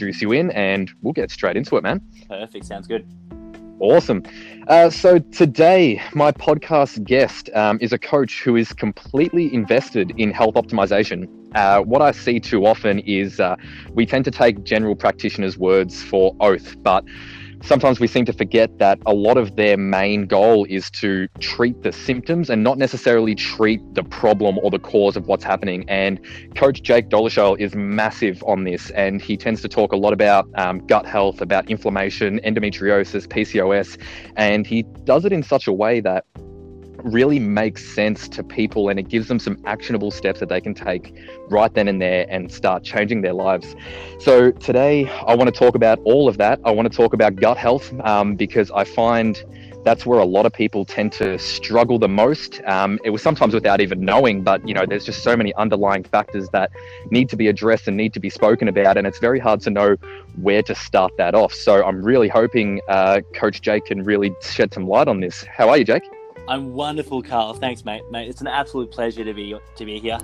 introduce you in and we'll get straight into it, man. Perfect. Sounds good. Awesome. So today, my podcast guest is a coach who is completely invested in health optimization. What I see too often is we tend to take general practitioners' words for oath, but sometimes we seem to forget that a lot of their main goal is to treat the symptoms and not necessarily treat the problem or the cause of what's happening. And Coach Jake Dolezal is massive on this, and he tends to talk a lot about gut health, about inflammation, endometriosis, PCOS, and he does it in such a way that really makes sense to people, and it gives them some actionable steps that they can take right then and there and start changing their lives. So today I want to talk about all of that. I want to talk about gut health because I find that's where a lot of people tend to struggle the most. It was sometimes without even knowing, but there's just so many underlying factors that need to be addressed and need to be spoken about, and it's very hard to know where to start that off. So I'm really hoping Coach Jake can really shed some light on this. How are you, Jake? I'm wonderful, Carl. Thanks, mate. It's an absolute pleasure to be here.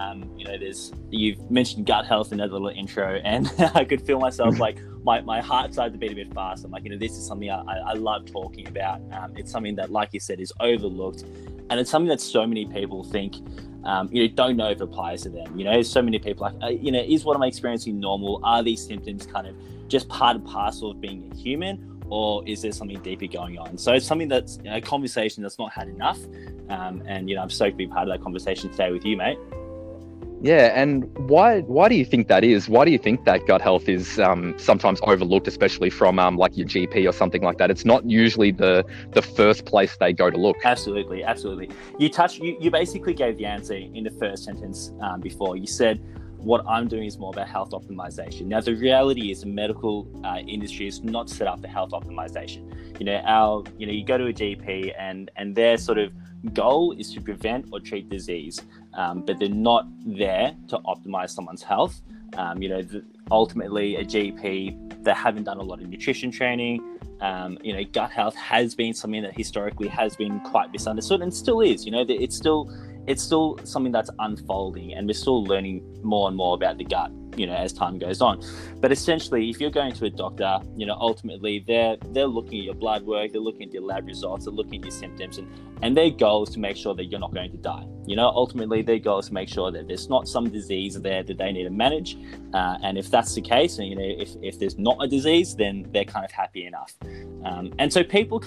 You've mentioned gut health in that little intro, and I could feel myself like my heart started to beat a bit fast. I'm like, this is something I love talking about. It's something that, like you said, is overlooked, and it's something that so many people think, don't know if it applies to them. So many people like, is what I'm experiencing normal? Are these symptoms kind of just part and parcel of being a human? Or is there something deeper going on? So it's something that's a conversation that's not had enough. And I'm stoked to be part of that conversation today with you, mate. Yeah, and why do you think that is? Why do you think that gut health is sometimes overlooked, especially from like your GP or something like that? It's not usually the first place they go to look. Absolutely. You basically gave the answer in the first sentence before. You said, what I'm doing is more about health optimization. Now, the reality is the medical industry is not set up for health optimization. You go to a GP and their sort of goal is to prevent or treat disease, but they're not there to optimize someone's health. Ultimately, a GP, they haven't done a lot of nutrition training. Gut health has been something that historically has been quite misunderstood and still is. It's still something that's unfolding, and we're still learning more and more about the gut, as time goes on. But essentially, if you're going to a doctor, ultimately they're looking at your blood work, they're looking at your lab results, they're looking at your symptoms, and their goal is to make sure that you're not going to die. Ultimately their goal is to make sure that there's not some disease there that they need to manage. And if that's the case, and if there's not a disease, then they're kind of happy enough. And so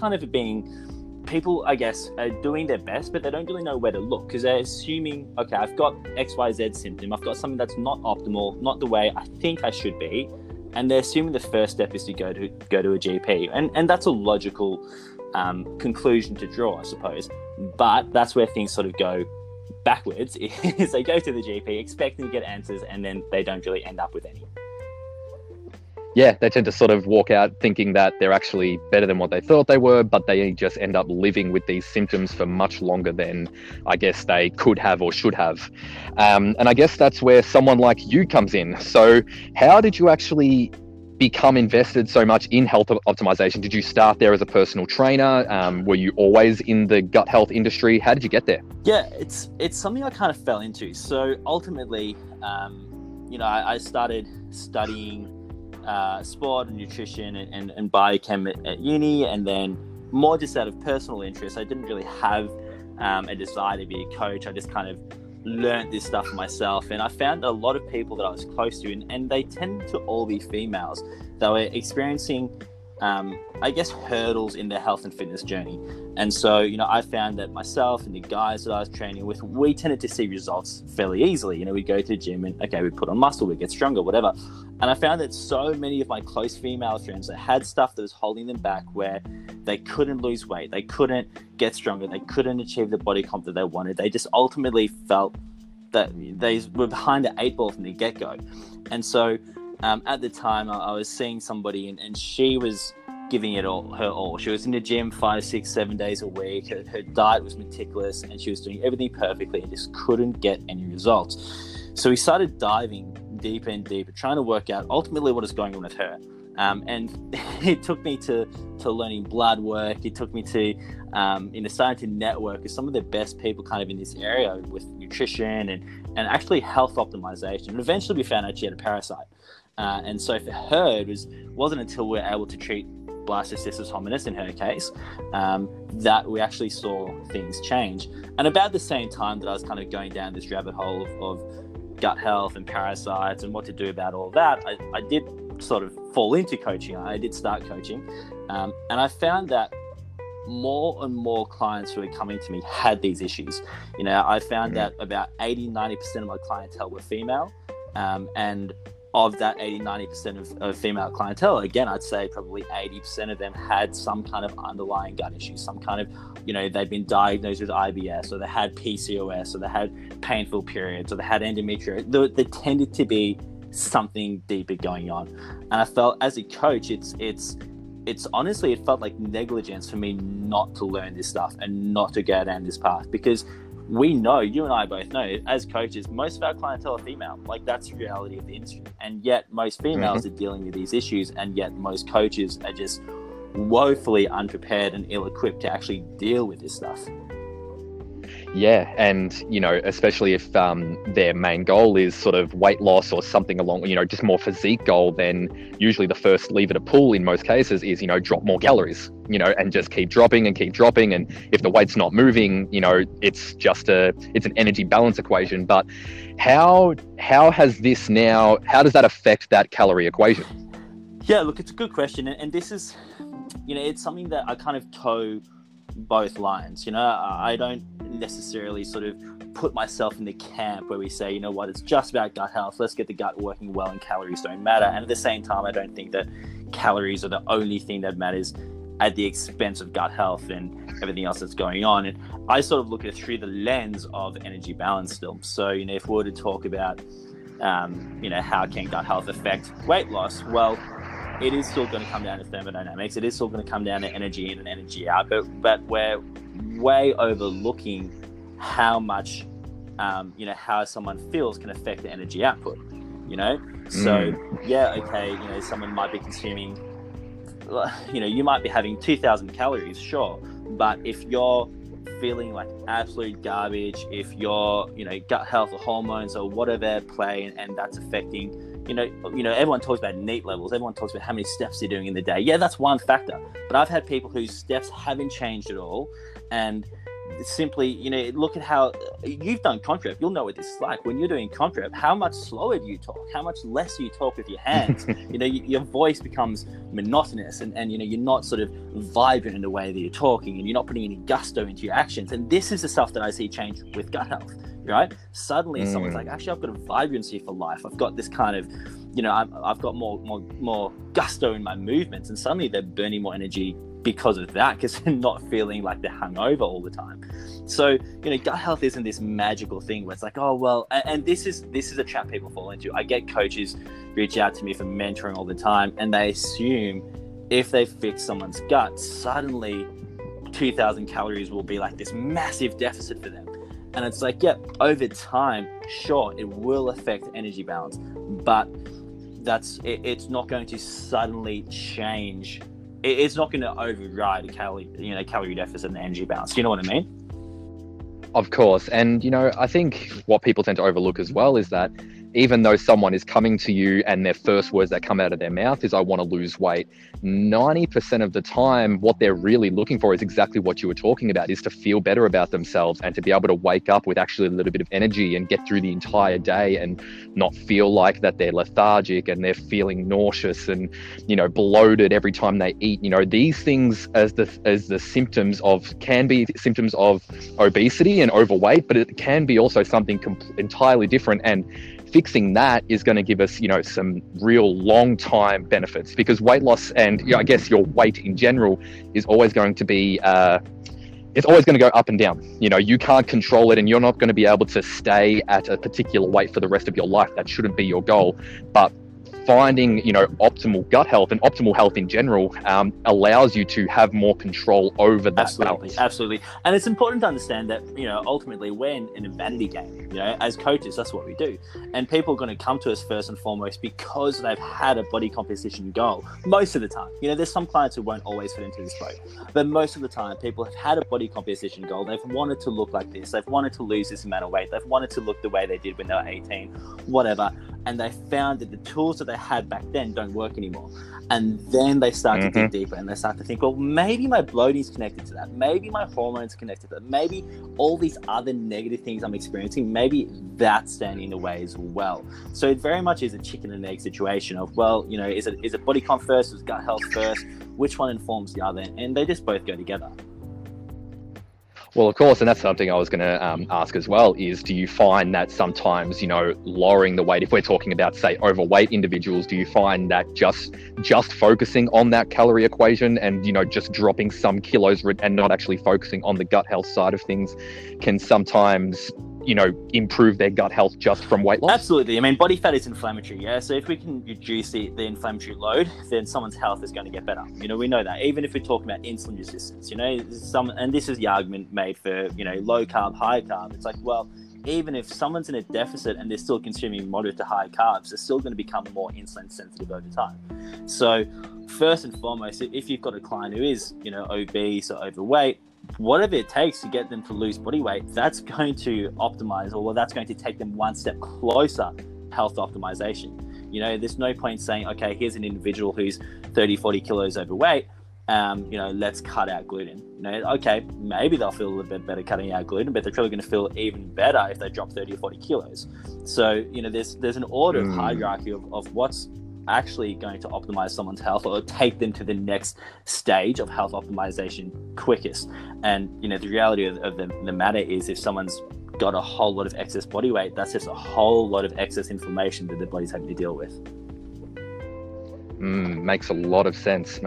people, I guess, are doing their best, but they don't really know where to look because they're assuming, okay, I've got XYZ symptom, I've got something that's not optimal, not the way I think I should be, and they're assuming the first step is to go to a GP, and that's a logical conclusion to draw, I suppose. But that's where things sort of go backwards. Is they go to the GP expecting to get answers, and then they don't really end up with any. Yeah, they tend to sort of walk out thinking that they're actually better than what they thought they were, but they just end up living with these symptoms for much longer than I guess they could have or should have. And I guess that's where someone like you comes in. So how did you actually become invested so much in health optimization? Did you start there as a personal trainer? Were you always in the gut health industry? How did you get there? Yeah, it's something I kind of fell into. So ultimately, I started studying sport and nutrition and biochem at uni, and then more just out of personal interest. I didn't really have a desire to be a coach. I just kind of learned this stuff for myself, and I found a lot of people that I was close to, and they tended to all be females that were experiencing hurdles in their health and fitness journey. And so, I found that myself and the guys that I was training with, we tended to see results fairly easily. We'd go to the gym and, we put on muscle, we get stronger, whatever. And I found that so many of my close female friends that had stuff that was holding them back, where they couldn't lose weight, they couldn't get stronger, they couldn't achieve the body comp that they wanted. They just ultimately felt that they were behind the 8 ball from the get-go. And so at the time, I was seeing somebody, and she was giving it her all. She was in the gym 5, 6, 7 days a week. Her diet was meticulous, and she was doing everything perfectly and just couldn't get any results. So we started diving deeper and deeper, trying to work out ultimately what is going on with her. And it took me to learning blood work. It took me to starting to network with some of the best people kind of in this area with nutrition and actually health optimization. And eventually we found out she had a parasite. And so for her, it wasn't until we were able to treat Blastocystis hominis in her case that we actually saw things change. And about the same time that I was kind of going down this rabbit hole of gut health and parasites and what to do about all that, I did sort of fall into coaching. I did start coaching. And I found that more and more clients who were coming to me had these issues. I found that about 80-90% of my clientele were female. And of that 80-90% of female clientele, again, I'd say probably 80% of them had some kind of underlying gut issue, some kind of, they'd been diagnosed with IBS, or they had PCOS, or they had painful periods, or they had endometriosis. There tended to be something deeper going on. And I felt as a coach, it's honestly, it felt like negligence for me not to learn this stuff and not to go down this path, because we know, you and I both know, as coaches, most of our clientele are female. Like, that's the reality of the industry. And yet most females are dealing with these issues, and yet most coaches are just woefully unprepared and ill-equipped to actually deal with this stuff. Yeah, and especially if their main goal is sort of weight loss or something along, just more physique goal, then usually the first lever to pull in most cases is, drop more calories, and just keep dropping. And if the weight's not moving, it's an energy balance equation. But how does that affect that calorie equation? Yeah, look, it's a good question. And this is, it's something that I kind of toe both lines. I don't necessarily sort of put myself in the camp where we say, it's just about gut health, let's get the gut working well and calories don't matter. And at the same time, I don't think that calories are the only thing that matters at the expense of gut health and everything else that's going on. And I sort of look at it through the lens of energy balance still. So, if we were to talk about, how can gut health affect weight loss? Well, it is still going to come down to thermodynamics. It is still going to come down to energy in and energy out. But we're way overlooking how much, how someone feels can affect the energy output. So someone might be consuming, you might be having 2,000 calories, sure. But if you're feeling like absolute garbage, if your gut health or hormones or whatever play and that's affecting, everyone talks about NEAT levels, everyone talks about how many steps they're doing in the day. Yeah, that's one factor, but I've had people whose steps haven't changed at all, and simply, look at how you've done comp rep. You'll know what this is like when you're doing comp rep. How much slower do you talk? How much less do you talk with your hands? Your voice becomes monotonous, and you're not sort of vibrant in the way that you're talking, and you're not putting any gusto into your actions. And this is the stuff that I see change with gut health, right? Suddenly someone's like, actually, I've got a vibrancy for life. I've got this kind of, I've got more gusto in my movements, and suddenly they're burning more energy because of that, because they're not feeling like they're hungover all the time. So, gut health isn't this magical thing where it's like, oh, well, and this is a trap people fall into. I get coaches reach out to me for mentoring all the time, and they assume if they fix someone's gut, suddenly 2,000 calories will be like this massive deficit for them. And it's like, yeah, over time, sure, it will affect energy balance, but it's not going to suddenly change. It's not going to override a calorie deficit and energy balance. Do you know what I mean? Of course. And, I think what people tend to overlook as well is that even though someone is coming to you and their first words that come out of their mouth is, I want to lose weight, 90% of the time, what they're really looking for is exactly what you were talking about, is to feel better about themselves and to be able to wake up with actually a little bit of energy and get through the entire day and not feel like that they're lethargic and they're feeling nauseous and, bloated every time they eat. These things as the symptoms can be symptoms of obesity and overweight, but it can be also something entirely different. And fixing that is going to give us, some real long time benefits, because weight loss and I guess your weight in general is always going to be, it's always going to go up and down. You can't control it, and you're not going to be able to stay at a particular weight for the rest of your life. That shouldn't be your goal. But finding, optimal gut health and optimal health in general allows you to have more control over that balance. Absolutely. And it's important to understand that, ultimately we're in a vanity game. As coaches, that's what we do. And people are going to come to us first and foremost because they've had a body composition goal. Most of the time, there's some clients who won't always fit into this boat, but most of the time people have had a body composition goal. They've wanted to look like this. They've wanted to lose this amount of weight. They've wanted to look the way they did when they were 18, whatever. And they found that the tools that they had back then don't work anymore. And then they start to dig deeper and they start to think, well, maybe my bloating is connected to that. Maybe my hormones are connected to that. Maybe all these other negative things I'm experiencing, maybe that's standing in the way as well. So it very much is a chicken and egg situation of, well, is it body comp first? Is gut health first? Which one informs the other? And they just both go together. Well, of course, and that's something I was going to ask as well, is do you find that sometimes, lowering the weight, if we're talking about, say, overweight individuals, do you find that just focusing on that calorie equation and, just dropping some kilos and not actually focusing on the gut health side of things can sometimes, improve their gut health just from weight loss? Absolutely. I mean, body fat is inflammatory, yeah? So if we can reduce the inflammatory load, then someone's health is going to get better. We know that. Even if we're talking about insulin resistance, and this is the argument made for, low carb, high carb. It's like, well, even if someone's in a deficit and they're still consuming moderate to high carbs, they're still going to become more insulin sensitive over time. So first and foremost, if you've got a client who is, obese or overweight, whatever it takes to get them to lose body weight, that's going to optimize, or that's going to take them one step closer health optimization. There's no point saying, okay, here's an individual who's 30, 40 kilos overweight, let's cut out gluten. Okay, maybe they'll feel a little bit better cutting out gluten, but they're probably going to feel even better if they drop 30 or 40 kilos. So, there's an order of hierarchy of what's actually going to optimize someone's health or take them to the next stage of health optimization quickest. And the reality of the matter is, if someone's got a whole lot of excess body weight, that's just a whole lot of excess inflammation that their body's having to deal with. Makes a lot of sense.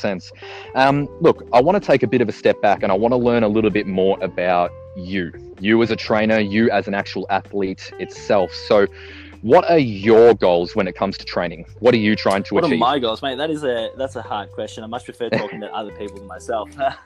Look, I want to take a bit of a step back and I want to learn a little bit more about you as a trainer, you as an actual athlete itself. So what are your goals when it comes to training? What are you trying to achieve? What are my goals, mate? That's a hard question. I much prefer talking to other people than myself.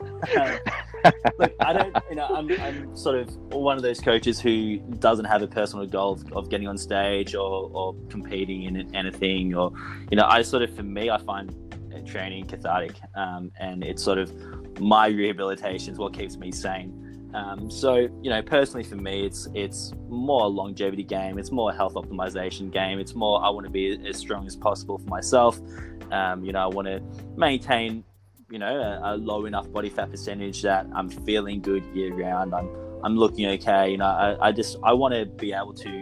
Look, I don't, I'm sort of one of those coaches who doesn't have a personal goal of getting on stage or competing in anything, or, for me, I find training cathartic, and it's sort of my rehabilitation is what keeps me sane. So, personally for me, it's more a longevity game. It's more a health optimization game. It's more, I want to be as strong as possible for myself. I want to maintain, a low enough body fat percentage that I'm feeling good year round. I'm looking okay. I want to be able to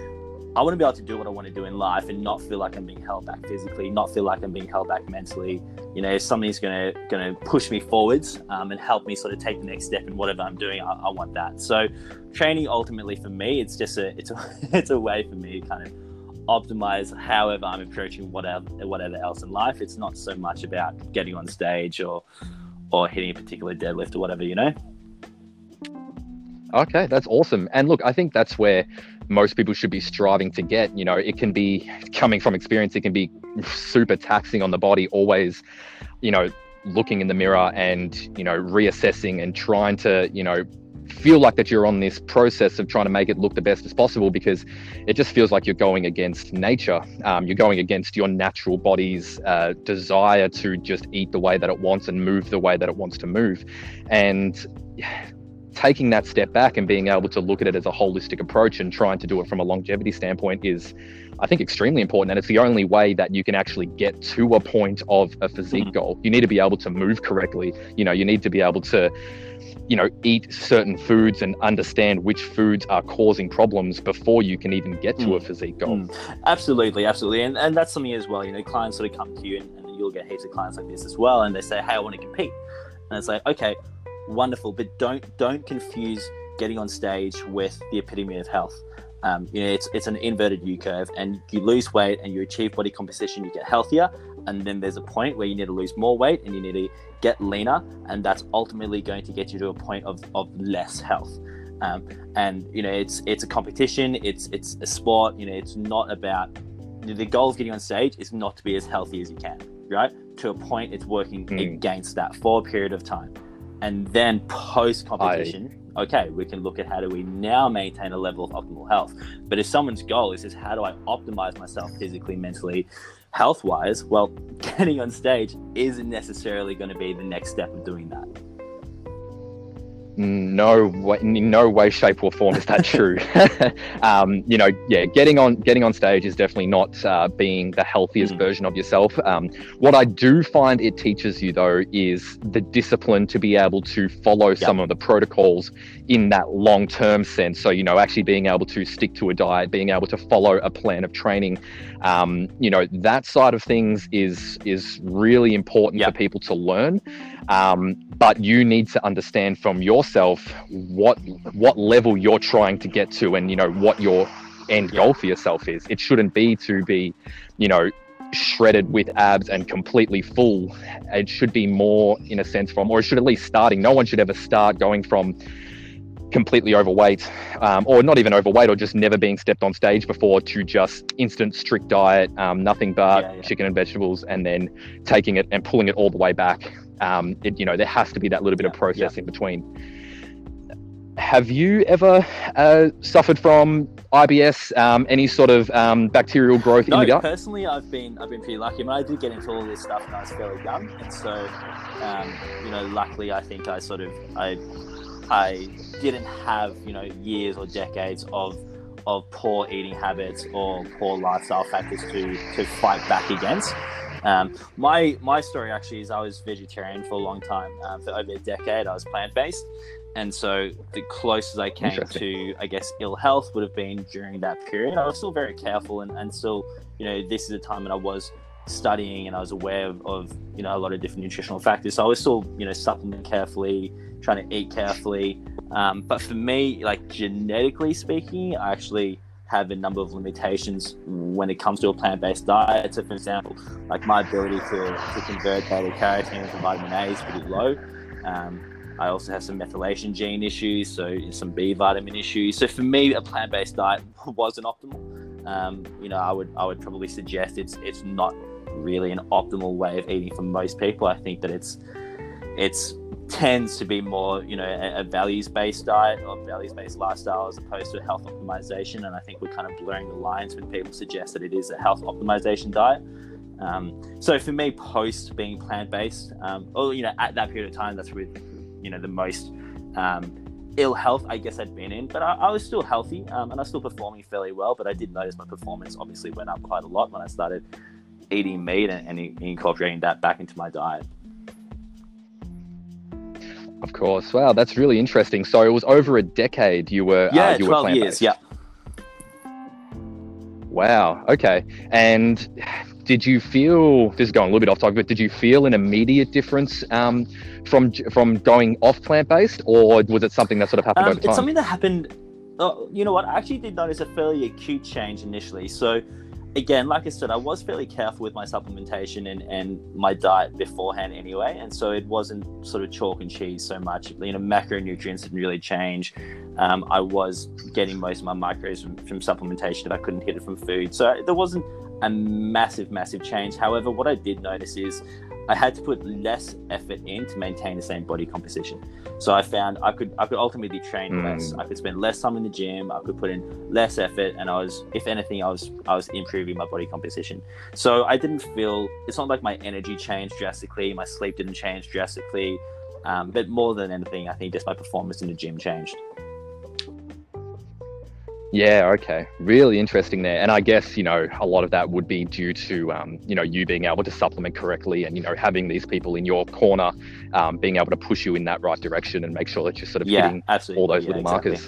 do what I want to do in life and not feel like I'm being held back physically, not feel like I'm being held back mentally. If something's going to push me forwards and help me sort of take the next step in whatever I'm doing, I want that. So training ultimately for me, it's just it's a way for me to kind of optimize however I'm approaching whatever else in life. It's not so much about getting on stage or hitting a particular deadlift or whatever, Okay, that's awesome. And look, I think that's where most people should be striving to get. It can be, coming from experience, it can be super taxing on the body, always, looking in the mirror and, reassessing and trying to, feel like that you're on this process of trying to make it look the best as possible, because it just feels like you're going against nature. You're going against your natural body's desire to just eat the way that it wants and move the way that it wants to move. And taking that step back and being able to look at it as a holistic approach and trying to do it from a longevity standpoint is, I think, extremely important. And it's the only way that you can actually get to a point of a physique goal. You need to be able to move correctly. You need to be able to, eat certain foods and understand which foods are causing problems before you can even get to a physique goal. Absolutely. And that's something as well, clients sort of come to you and you'll get heaps of clients like this as well. And they say, hey, I want to compete. And it's like, okay, wonderful, but don't confuse getting on stage with the epitome of health. It's an inverted U curve, and you lose weight and you achieve body composition, you get healthier, and then there's a point where you need to lose more weight and you need to get leaner, and that's ultimately going to get you to a point of less health. And it's a competition, it's a sport. It's not about the goal of getting on stage is not to be as healthy as you can, right? To a point, it's working against that for a period of time. And then post-competition, okay, we can look at how do we now maintain a level of optimal health. But if someone's goal is how do I optimize myself physically, mentally, health-wise, well, getting on stage isn't necessarily going to be the next step of doing that. In no way, shape, or form is that true. Getting on stage is definitely not being the healthiest version of yourself. What I do find it teaches you, though, is the discipline to be able to follow some of the protocols in that long-term sense. So, actually being able to stick to a diet, being able to follow a plan of training, that side of things is really important for people to learn. But you need to understand from yourself what level you're trying to get to, and what your end goal for yourself is. It shouldn't be to be, shredded with abs and completely full. It should be more in a sense or it should at least starting. No one should ever start going from completely overweight, or not even overweight, or just never being stepped on stage before, to just instant strict diet, nothing but chicken and vegetables, and then taking it and pulling it all the way back. There has to be that little bit of process in between. Have you ever suffered from IBS, any sort of bacterial growth in the gut? No, personally, I've been pretty lucky. I mean, I did get into all this stuff when I was fairly young, and so luckily, I think I didn't have years or decades of poor eating habits or poor lifestyle factors to fight back against. My story actually is I was vegetarian for a long time. For over a decade, I was plant-based. And so the closest I came to, I guess, ill health would have been during that period. I was still very careful and still, this is a time when I was studying and I was aware of a lot of different nutritional factors. So I was still, supplement carefully, trying to eat carefully. But for me, like genetically speaking, I actually have a number of limitations when it comes to a plant-based diet. So for example, like my ability to convert beta carotene into vitamin A is pretty low. I also have some methylation gene issues, so some B vitamin issues. So for me, a plant-based diet wasn't optimal. I would probably suggest it's not really an optimal way of eating for most people. I think that it's tends to be more, a values-based diet or values-based lifestyle as opposed to a health optimization. And I think we're kind of blurring the lines when people suggest that it is a health optimization diet. So for me, post being plant-based, at that period of time, that's with, the most ill health I guess I'd been in, but I was still healthy, and I was still performing fairly well. But I did notice my performance obviously went up quite a lot when I started eating meat and incorporating that back into my diet. Of course. Wow, that's really interesting. So it was over a decade you were 12 years. Yeah. Wow. Okay. And did you feel, this is going a little bit off topic, but did you feel an immediate difference from going off plant-based, or was it something that sort of happened over time? It's something that happened, you know what, I actually did notice a fairly acute change initially. So again, like I said, I was fairly careful with my supplementation and my diet beforehand anyway. And so it wasn't sort of chalk and cheese so much. Macronutrients didn't really change. I was getting most of my macros from supplementation if I couldn't hit it from food. So there wasn't a massive change. However, what I did notice is I had to put less effort in to maintain the same body composition. So I found I could ultimately train less. I could spend less time in the gym. I could put in less effort, and I was improving my body composition. So I didn't feel, it's not like my energy changed drastically, my sleep didn't change drastically, but more than anything, I think just my performance in the gym changed. Yeah, okay. Really interesting there. And I guess, a lot of that would be due to, you being able to supplement correctly and, having these people in your corner, being able to push you in that right direction and make sure that you're sort of hitting all those little markers.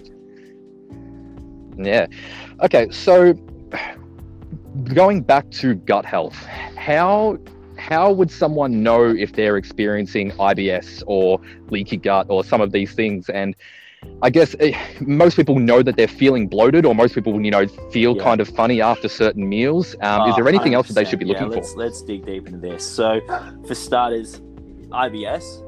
Yeah. Okay. So going back to gut health, how would someone know if they're experiencing IBS or leaky gut or some of these things? And I guess most people know that they're feeling bloated, or most people, feel kind of funny after certain meals. Is there anything else that they should be looking for? Let's dig deep into this. So for starters, IBS,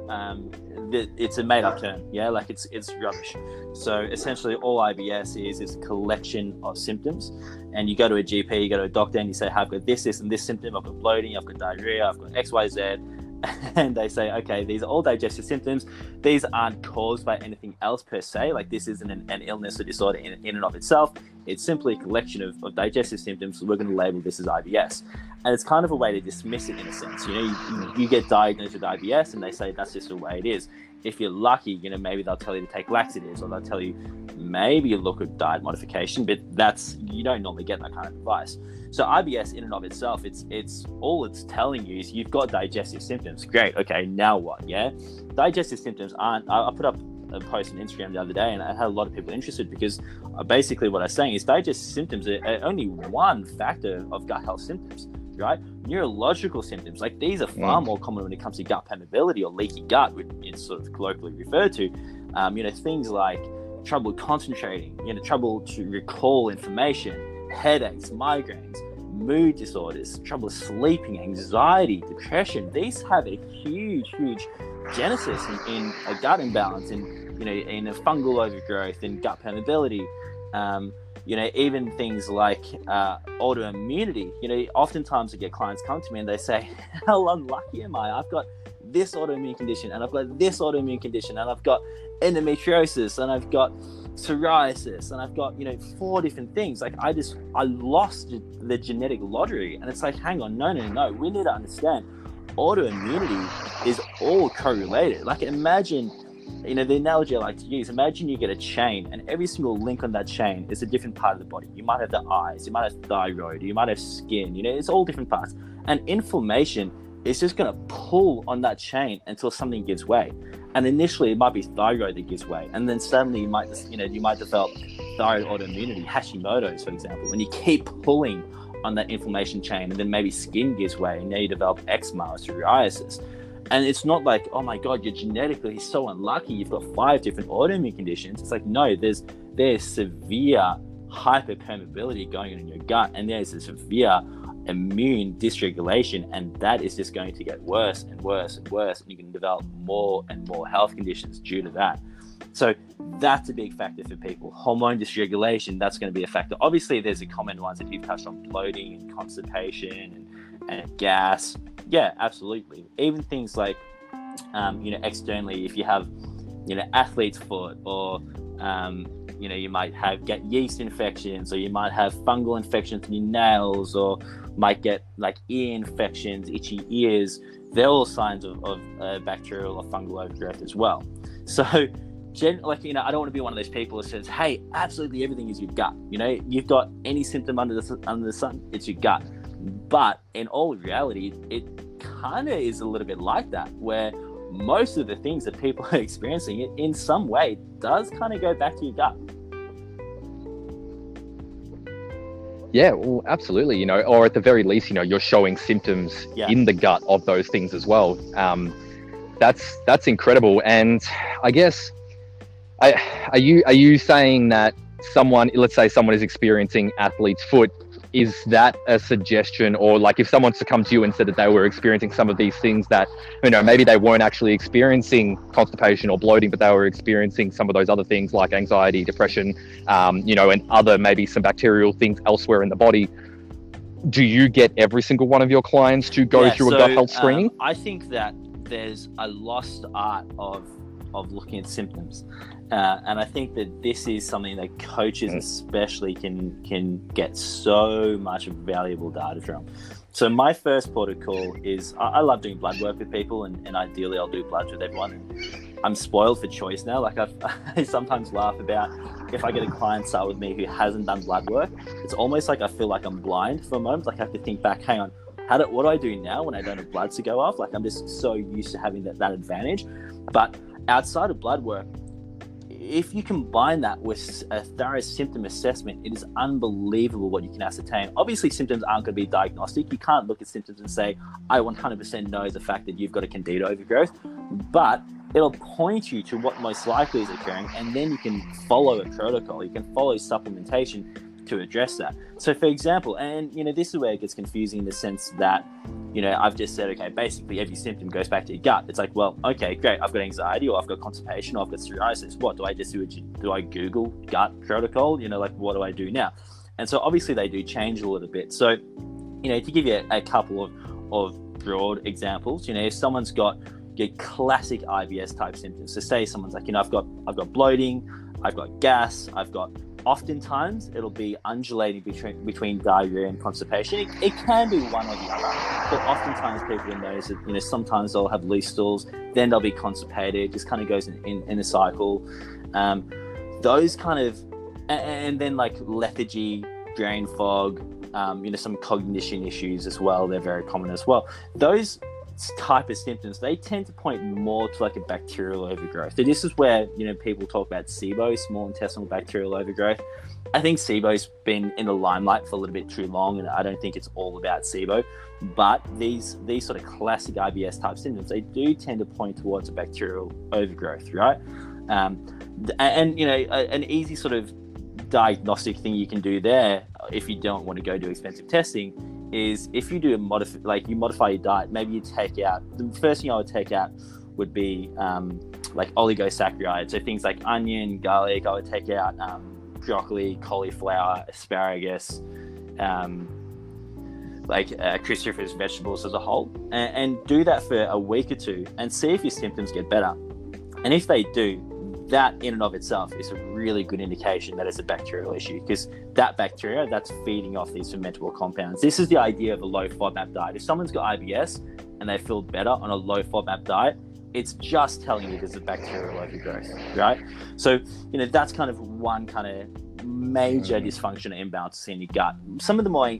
it's a made-up term, yeah, like it's rubbish. So essentially, all IBS is a collection of symptoms, and you go to a GP, you go to a doctor, and you say, "I've got this, and this symptom. I've got bloating, I've got diarrhea, I've got X, Y, Z," and they say, "Okay, these are all digestive symptoms. These aren't caused by anything else per se. Like this isn't an illness or disorder in and of itself. It's simply a collection of digestive symptoms. So we're going to label this as IBS." And it's kind of a way to dismiss it in a sense. You know, you get diagnosed with IBS and they say that's just the way it is. If you're lucky, you know, maybe they'll tell you to take laxatives, or they'll tell you maybe look at diet modification, but you don't normally get that kind of advice. So IBS in and of itself, it's all it's telling you is you've got digestive symptoms. Great. Okay. Now what? Yeah. Digestive symptoms aren't, I put up a post on Instagram the other day, and I had a lot of people interested because basically what I'm saying is digestive symptoms are only one factor of gut health symptoms, right? Neurological symptoms, like these are far more common when it comes to gut permeability or leaky gut, which it's sort of colloquially referred to. You know, things like trouble concentrating, you know, trouble to recall information, headaches, migraines, mood disorders, trouble sleeping, anxiety, depression. These have a huge genesis in a gut imbalance, in, you know, in a fungal overgrowth, in gut permeability. You know, even things like autoimmunity. You know, oftentimes I get clients come to me and they say, "How unlucky am I? I've got this autoimmune condition, and I've got this autoimmune condition, and I've got endometriosis, and I've got psoriasis, and I've got, you know, 4 different things. Like I lost the genetic lottery." And it's like, hang on, no. We need to understand autoimmunity is all correlated. Like imagine, you know, the analogy I like to use, imagine you get a chain and every single link on that chain is a different part of the body. You might have the eyes, you might have thyroid, you might have skin, you know, it's all different parts. And inflammation is just going to pull on that chain until something gives way. And initially it might be thyroid that gives way. And then suddenly you might develop thyroid autoimmunity, Hashimoto's, for example, when you keep pulling on that inflammation chain, and then maybe skin gives way and now you develop eczema or psoriasis. And it's not like, oh my God, you're genetically so unlucky, you've got 5 different autoimmune conditions. It's like, no, there's severe hyperpermeability going on in your gut, and there's a severe immune dysregulation, and that is just going to get worse and worse and worse, and you can develop more and more health conditions due to that. So that's a big factor for people. Hormone dysregulation, that's going to be a factor. Obviously, there's the common ones that you've touched on: bloating and constipation and gas. Yeah, absolutely. Even things like, you know, externally, if you have, you know, athlete's foot, or, you know, you might get yeast infections, or you might have fungal infections in your nails, or might get like ear infections, itchy ears. They're all signs of bacterial or fungal overgrowth as well. So, like, you know, I don't want to be one of those people that says, "Hey, absolutely everything is your gut." You know, you've got any symptom under the sun, it's your gut. But in all reality, it kind of is a little bit like that, where most of the things that people are experiencing, it in some way does kind of go back to your gut. Yeah, well, absolutely. You know, or at the very least, you know, you're showing symptoms in the gut of those things as well. That's incredible. And I guess, are you saying that let's say someone is experiencing athlete's foot, is that a suggestion, or like if someone's to come to you and said that they were experiencing some of these things, that, you know, maybe they weren't actually experiencing constipation or bloating, but they were experiencing some of those other things like anxiety, depression, you know, and other maybe some bacterial things elsewhere in the body, do you get every single one of your clients to go through a gut health screening? I think that there's a lost art of looking at symptoms. And I think that this is something that coaches especially can get so much valuable data from. So my first protocol is, I love doing blood work with people, and ideally I'll do blood with everyone. And I'm spoiled for choice now. Like I sometimes laugh about if I get a client start with me who hasn't done blood work, it's almost like I feel like I'm blind for a moment. Like I have to think back, hang on, what do I do now when I don't have blood to go off? Like I'm just so used to having that advantage. But outside of blood work, if you combine that with a thorough symptom assessment, it is unbelievable what you can ascertain. Obviously, symptoms aren't going to be diagnostic. You can't look at symptoms and say, I 100% know the fact that you've got a candida overgrowth, but it'll point you to what most likely is occurring, and then you can follow a protocol. You can follow supplementation to address that. So for example, and you know, this is where it gets confusing in the sense that I've just said, okay, basically every symptom goes back to your gut. It's like, well, okay, great. I've got anxiety, or I've got constipation, or I've got psoriasis. What do I just do? Do I Google gut protocol? Like, what do I do now? And so obviously they do change a little bit. So, to give you a couple of broad examples, if someone's got your classic IBS type symptoms, so say someone's like, I've got bloating, I've got gas, oftentimes it'll be undulating between diarrhea and constipation. It can be one or the other, but oftentimes people will notice that, sometimes they'll have loose stools, then they'll be constipated. It just kind of goes in a cycle. Those kind of, and then like lethargy, brain fog, some cognition issues as well. They're very common as well. Those type of symptoms, they tend to point more to like a bacterial overgrowth. So this is where people talk about SIBO, small intestinal bacterial overgrowth. I think SIBO's been in the limelight for a little bit too long, and I don't think it's all about SIBO. But these sort of classic IBS type symptoms, they do tend to point towards a bacterial overgrowth, right? And an easy sort of diagnostic thing you can do there, if you don't want to go do expensive testing, is if you do you modify your diet. Maybe you take out, the first thing I would take out would be like oligosaccharides, so things like onion, garlic. I would take out broccoli, cauliflower, asparagus, cruciferous vegetables as a whole, and do that for a week or two and see if your symptoms get better. And if they do, that in and of itself is a really good indication that it's a bacterial issue, because that bacteria, that's feeding off these fermentable compounds. This is the idea of a low FODMAP diet. If someone's got IBS and they feel better on a low FODMAP diet, it's just telling you there's a bacterial overgrowth, right? So, that's kind of one kind of major dysfunction or imbalance in your gut. Some of the more,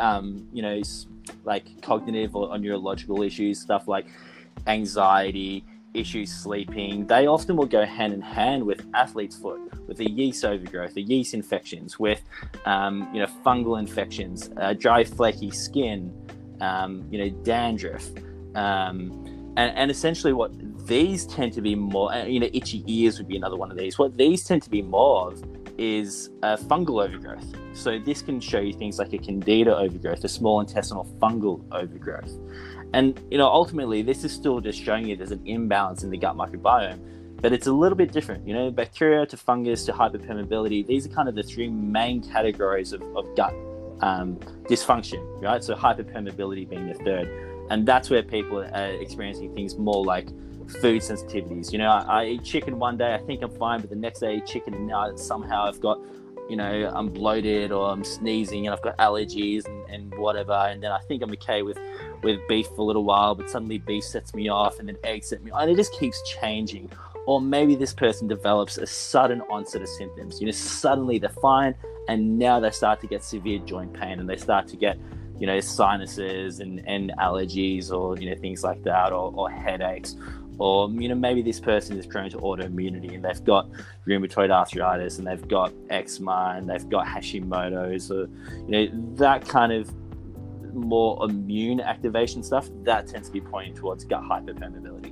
like cognitive or neurological issues, stuff like anxiety, issues sleeping, they often will go hand in hand with athlete's foot, with the yeast overgrowth, the yeast infections, with fungal infections, dry flaky skin, dandruff, and essentially what these tend to be more, itchy ears would be another one of these. What these tend to be more of is fungal overgrowth. So this can show you things like a candida overgrowth, a small intestinal fungal overgrowth. And, ultimately, this is still just showing you there's an imbalance in the gut microbiome, but it's a little bit different. Bacteria to fungus to hyperpermeability, these are kind of the three main categories of gut dysfunction, right? So hyperpermeability being the third. And that's where people are experiencing things more like food sensitivities. I eat chicken one day, I think I'm fine, but the next day I eat chicken and now somehow I've got, I'm bloated or I'm sneezing and I've got allergies and whatever. And then I think I'm okay with beef for a little while, but suddenly beef sets me off and then eggs set me off, and it just keeps changing. Or maybe this person develops a sudden onset of symptoms. Suddenly they're fine, and now they start to get severe joint pain, and they start to get, sinuses and allergies, or, things like that, or headaches. Or, maybe this person is prone to autoimmunity and they've got rheumatoid arthritis and they've got eczema and they've got Hashimoto's, or, that kind of more immune activation stuff, that tends to be pointing towards gut hyperpermeability.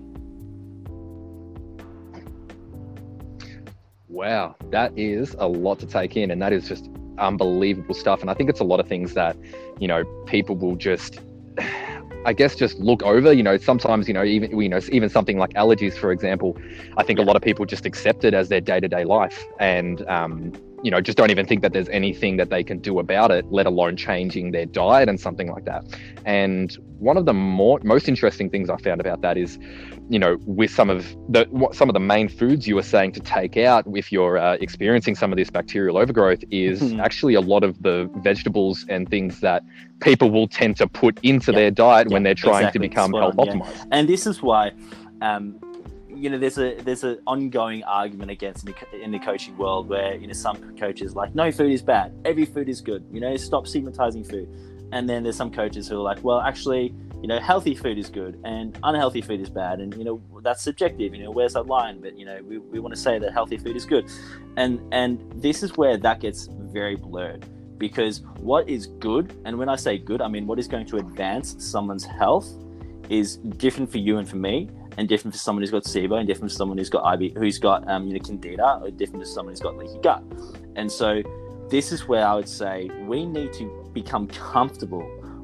Wow, that is a lot to take in, and that is just unbelievable stuff. And I think it's a lot of things that, people will just, I guess, just look over. Sometimes, even something like allergies, for example, I think a lot of people just accept it as their day-to-day life, and just don't even think that there's anything that they can do about it, let alone changing their diet and something like that. And one of the most interesting things I found about that is, with some of the main foods you were saying to take out if you're experiencing some of this bacterial overgrowth is actually a lot of the vegetables and things that people will tend to put into their diet when they're trying to become health optimized. Yeah. And this is why there's an ongoing argument against in the coaching world where some coaches are like, no food is bad, every food is good, stop stigmatizing food. And then there's some coaches who are like, well, actually, healthy food is good and unhealthy food is bad, and that's subjective, where's that line? But we want to say that healthy food is good, and this is where that gets very blurred, because what is good, and when I say good, I mean what is going to advance someone's health, is different for you and for me, and different for someone who's got SIBO, and different for someone who's got candida, or different for someone who's got leaky gut. And so this is where I would say we need to become comfortable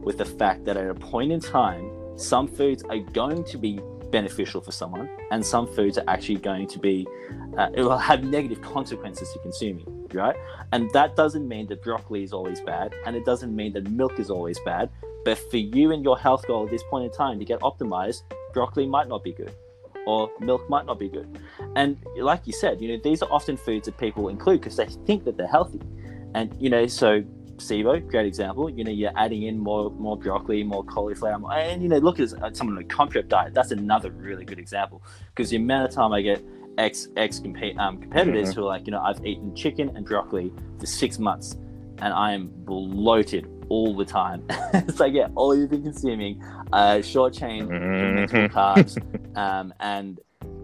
with the fact that at a point in time, some foods are going to be beneficial for someone, and some foods are actually going to be, it will have negative consequences to consuming, right? And that doesn't mean that broccoli is always bad, and it doesn't mean that milk is always bad. But for you and your health goal at this point in time to get optimized, broccoli might not be good, or milk might not be good. And like you said, these are often foods that people include because they think that they're healthy. And, so SIBO, great example, you're adding in more broccoli, more cauliflower, and, look at someone on a comp prep diet. That's another really good example, because the amount of time I get competitors who are like, I've eaten chicken and broccoli for 6 months and I am bloated all the time. It's like, yeah, all you've been consuming short chain fermentable carbs and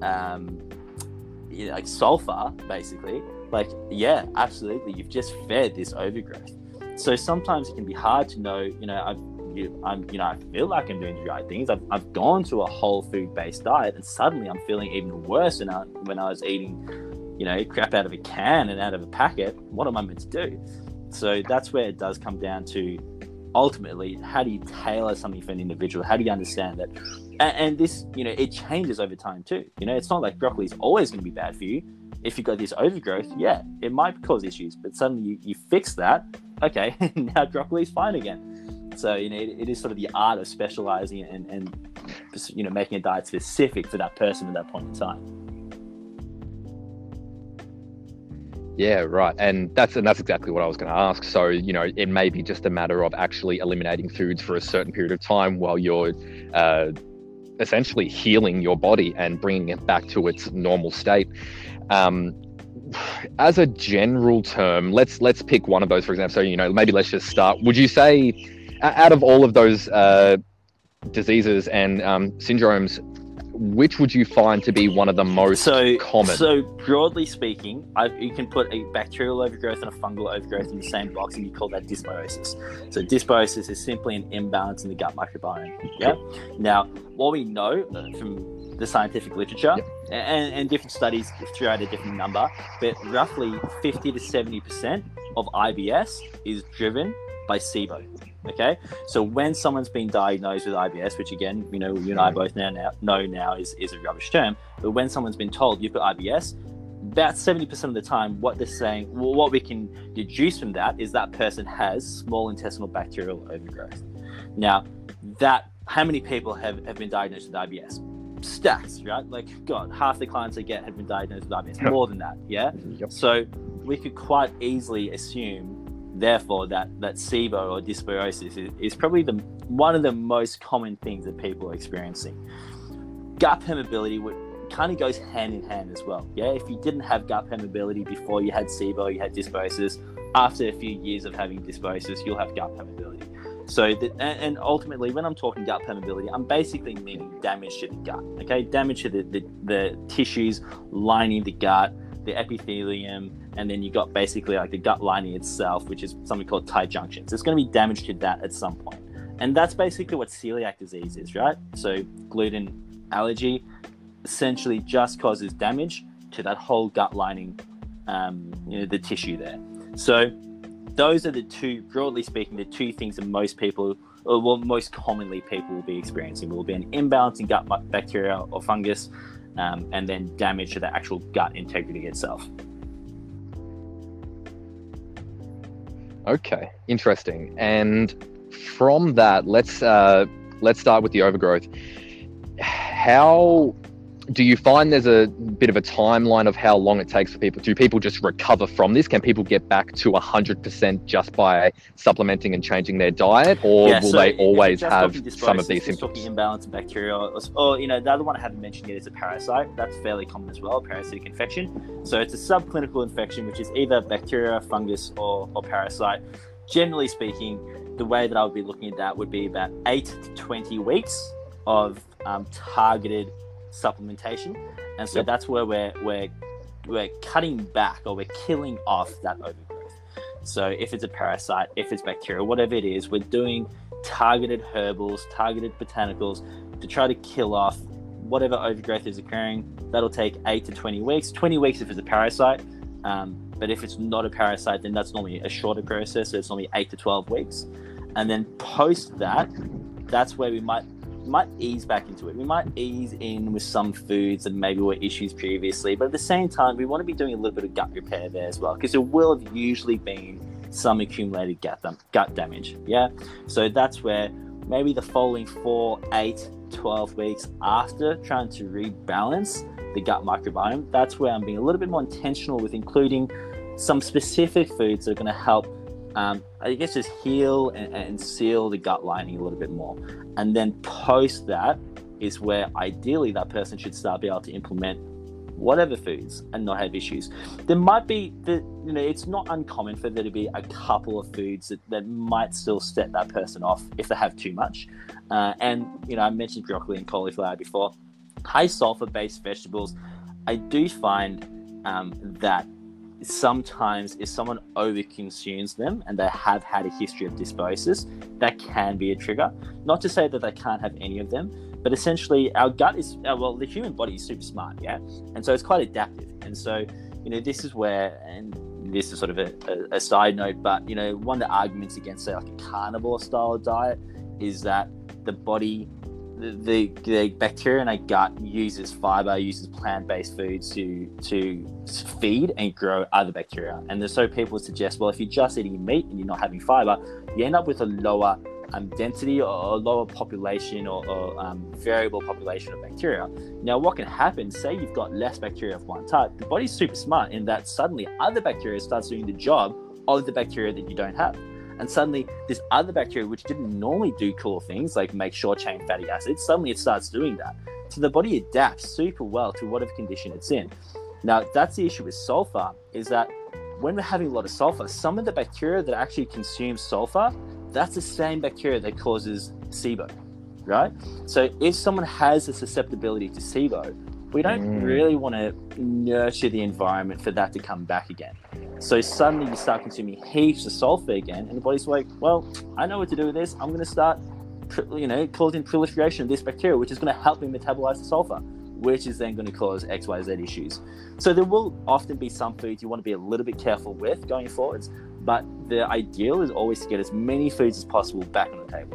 like sulfur, basically. Like, yeah, absolutely, you've just fed this overgrowth. So sometimes it can be hard to know, I feel like I'm doing the right things. I've gone to a whole food based diet, and suddenly I'm feeling even worse than when I was eating, crap out of a can and out of a packet. What am I meant to do? So that's where it does come down to, ultimately, how do you tailor something for an individual? How do you understand that? And this, it changes over time too. It's not like broccoli is always going to be bad for you. If you've got this overgrowth, yeah, it might cause issues, but suddenly you fix that. Okay, now broccoli is fine again. So, it is sort of the art of specializing and making a diet specific for that person at that point in time. Yeah, right. And that's exactly what I was going to ask. So, it may be just a matter of actually eliminating foods for a certain period of time while you're essentially healing your body and bringing it back to its normal state. As a general term, let's pick one of those, for example. So, maybe let's just start. Would you say, out of all of those diseases and syndromes, which would you find to be one of the most common? So broadly speaking, you can put a bacterial overgrowth and a fungal overgrowth in the same box, and you call that dysbiosis. So dysbiosis is simply an imbalance in the gut microbiome. Yeah. Now, what we know from the scientific literature and different studies throw out a different number, but roughly 50 to 70% of IBS is driven by SIBO. Okay, so when someone's been diagnosed with IBS, which again, you and I both know is a rubbish term, but when someone's been told you've got IBS, about 70% of the time, what they're saying, what we can deduce from that is that person has small intestinal bacterial overgrowth. Now, how many people have been diagnosed with IBS? Stacks, right? Like, God, half the clients I get have been diagnosed with IBS, more than that, yeah? Yep. So we could quite easily assume, therefore, that SIBO or dysbiosis is probably one of the most common things that people are experiencing. Gut permeability kind of goes hand in hand as well. Yeah, if you didn't have gut permeability before you had SIBO, you had dysbiosis. After a few years of having dysbiosis, you'll have gut permeability. So, and ultimately, when I'm talking gut permeability, I'm basically meaning damage to the gut. Okay, damage to the tissues lining the gut, the epithelium, and then you got basically like the gut lining itself, which is something called tight junctions. There's going to be damage to that at some point. And that's basically what celiac disease is, right? So gluten allergy essentially just causes damage to that whole gut lining, the tissue there. So those are broadly speaking, the two things that most commonly people will be experiencing. Will be an imbalance in gut bacteria or fungus, and then damage to the actual gut integrity itself. Okay, interesting. And from that, let's start with the overgrowth. How do you find there's a bit of a timeline of how long it takes for people? Do people just recover from this? Can people get back to 100% just by supplementing and changing their diet, or will they always have some of these symptoms? Talking imbalance in bacteria, or the other one I haven't mentioned yet is a parasite. That's fairly common as well, parasitic infection. So it's a subclinical infection, which is either bacteria, fungus, or parasite. Generally speaking, the way that I would be looking at that would be about 8 to 20 weeks of targeted supplementation, and so that's where we're cutting back, or we're killing off that overgrowth. So if it's a parasite, if it's bacteria, whatever it is, we're doing targeted herbals, targeted botanicals to try to kill off whatever overgrowth is occurring. That'll take 8 to 20 weeks. 20 weeks if it's a parasite, but if it's not a parasite, then that's normally a shorter process. So it's normally 8 to 12 weeks. And then post that, that's where we might ease back into it. We might ease in with some foods that maybe were issues previously, but at the same time, we want to be doing a little bit of gut repair there as well, because there will have usually been some accumulated gut damage. Yeah. So that's where maybe the following 4, 8, 12 weeks after trying to rebalance the gut microbiome, that's where I'm being a little bit more intentional with including some specific foods that are going to help, I guess, just heal and seal the gut lining a little bit more. And then post that is where ideally that person should start being able to implement whatever foods and not have issues. There might be, it's not uncommon for there to be a couple of foods that might still set that person off if they have too much. And I mentioned broccoli and cauliflower before. High sulfur based vegetables, I do find that sometimes if someone overconsumes them and they have had a history of dysbiosis, that can be a trigger. Not to say that they can't have any of them, but essentially our gut is, the human body is super smart, yeah? And so it's quite adaptive. And so, this is where, and this is sort of a side note, but, one of the arguments against, say, like a carnivore style diet is that the body, the bacteria in our gut uses fiber, uses plant-based foods to feed and grow other bacteria. And so people suggest, well, if you're just eating meat and you're not having fiber, you end up with a lower density or a lower population or variable population of bacteria. Now, what can happen, say you've got less bacteria of one type, the body's super smart in that suddenly other bacteria starts doing the job of the bacteria that you don't have. And suddenly this other bacteria, which didn't normally do cool things like make short chain fatty acids, suddenly it starts doing that. So the body adapts super well to whatever condition it's in. Now, that's the issue with sulfur, is that when we're having a lot of sulfur, some of the bacteria that actually consume sulfur, that's the same bacteria that causes SIBO, right? So if someone has a susceptibility to SIBO, we don't really want to nurture the environment for that to come back again. So suddenly you start consuming heaps of sulfur again, and the body's like, well, I know what to do with this. I'm going to start, causing proliferation of this bacteria, which is going to help me metabolize the sulfur, which is then going to cause X, Y, Z issues. So there will often be some foods you want to be a little bit careful with going forwards, but the ideal is always to get as many foods as possible back on the table.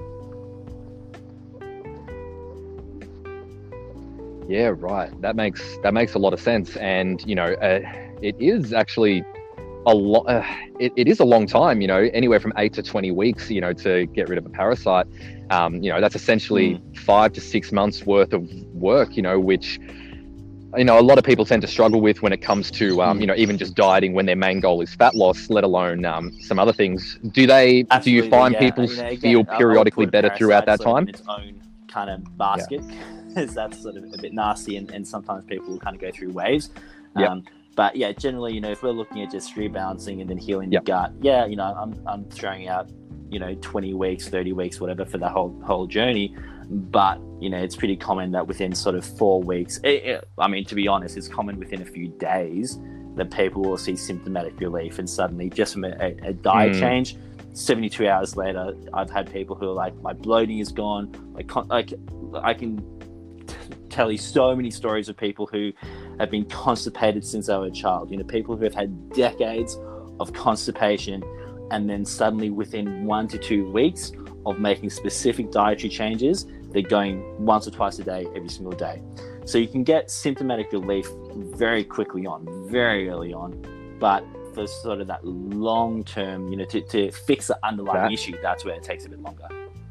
Yeah, right. That makes a lot of sense. And, it is actually a lot. It is a long time, anywhere from 8 to 20 weeks, to get rid of a parasite. That's essentially 5 to 6 months worth of work, which, a lot of people tend to struggle with when it comes to, even just dieting when their main goal is fat loss, let alone some other things. Do you find people feel periodically better throughout that time? Its own kind of basket, because that's sort of a bit nasty, and sometimes people will kind of go through waves. But yeah, generally, if we're looking at just rebalancing and then healing the gut, I'm throwing out, 20 weeks, 30 weeks, whatever for the whole journey. But, it's pretty common that within sort of 4 weeks, to be honest, it's common within a few days that people will see symptomatic relief, and suddenly just from a diet change, 72 hours later, I've had people who are like, my bloating is gone. I can tell you so many stories of people who have been constipated since they were a child. People who have had decades of constipation, and then suddenly within 1 to 2 weeks of making specific dietary changes, they're going once or twice a day, every single day. So you can get symptomatic relief very quickly on, very early on, but for sort of that long term, to fix the underlying issue, that's where it takes a bit longer.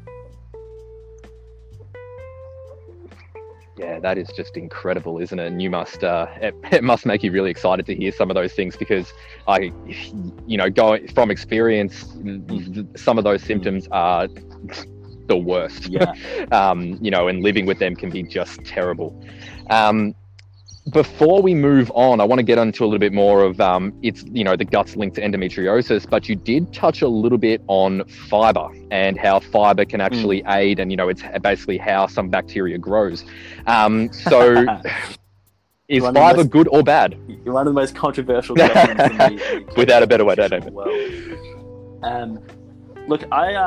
Yeah, that is just incredible, isn't it? And you must, it must make you really excited to hear some of those things, because going from experience, some of those symptoms are the worst. And living with them can be just terrible. Before we move on, I want to get into a little bit more of the gut's linked to endometriosis, but you did touch a little bit on fiber and how fiber can actually aid, and it's basically how some bacteria grows. So is fiber good or bad? You're one of the most controversial questions in the without a better way, Look, I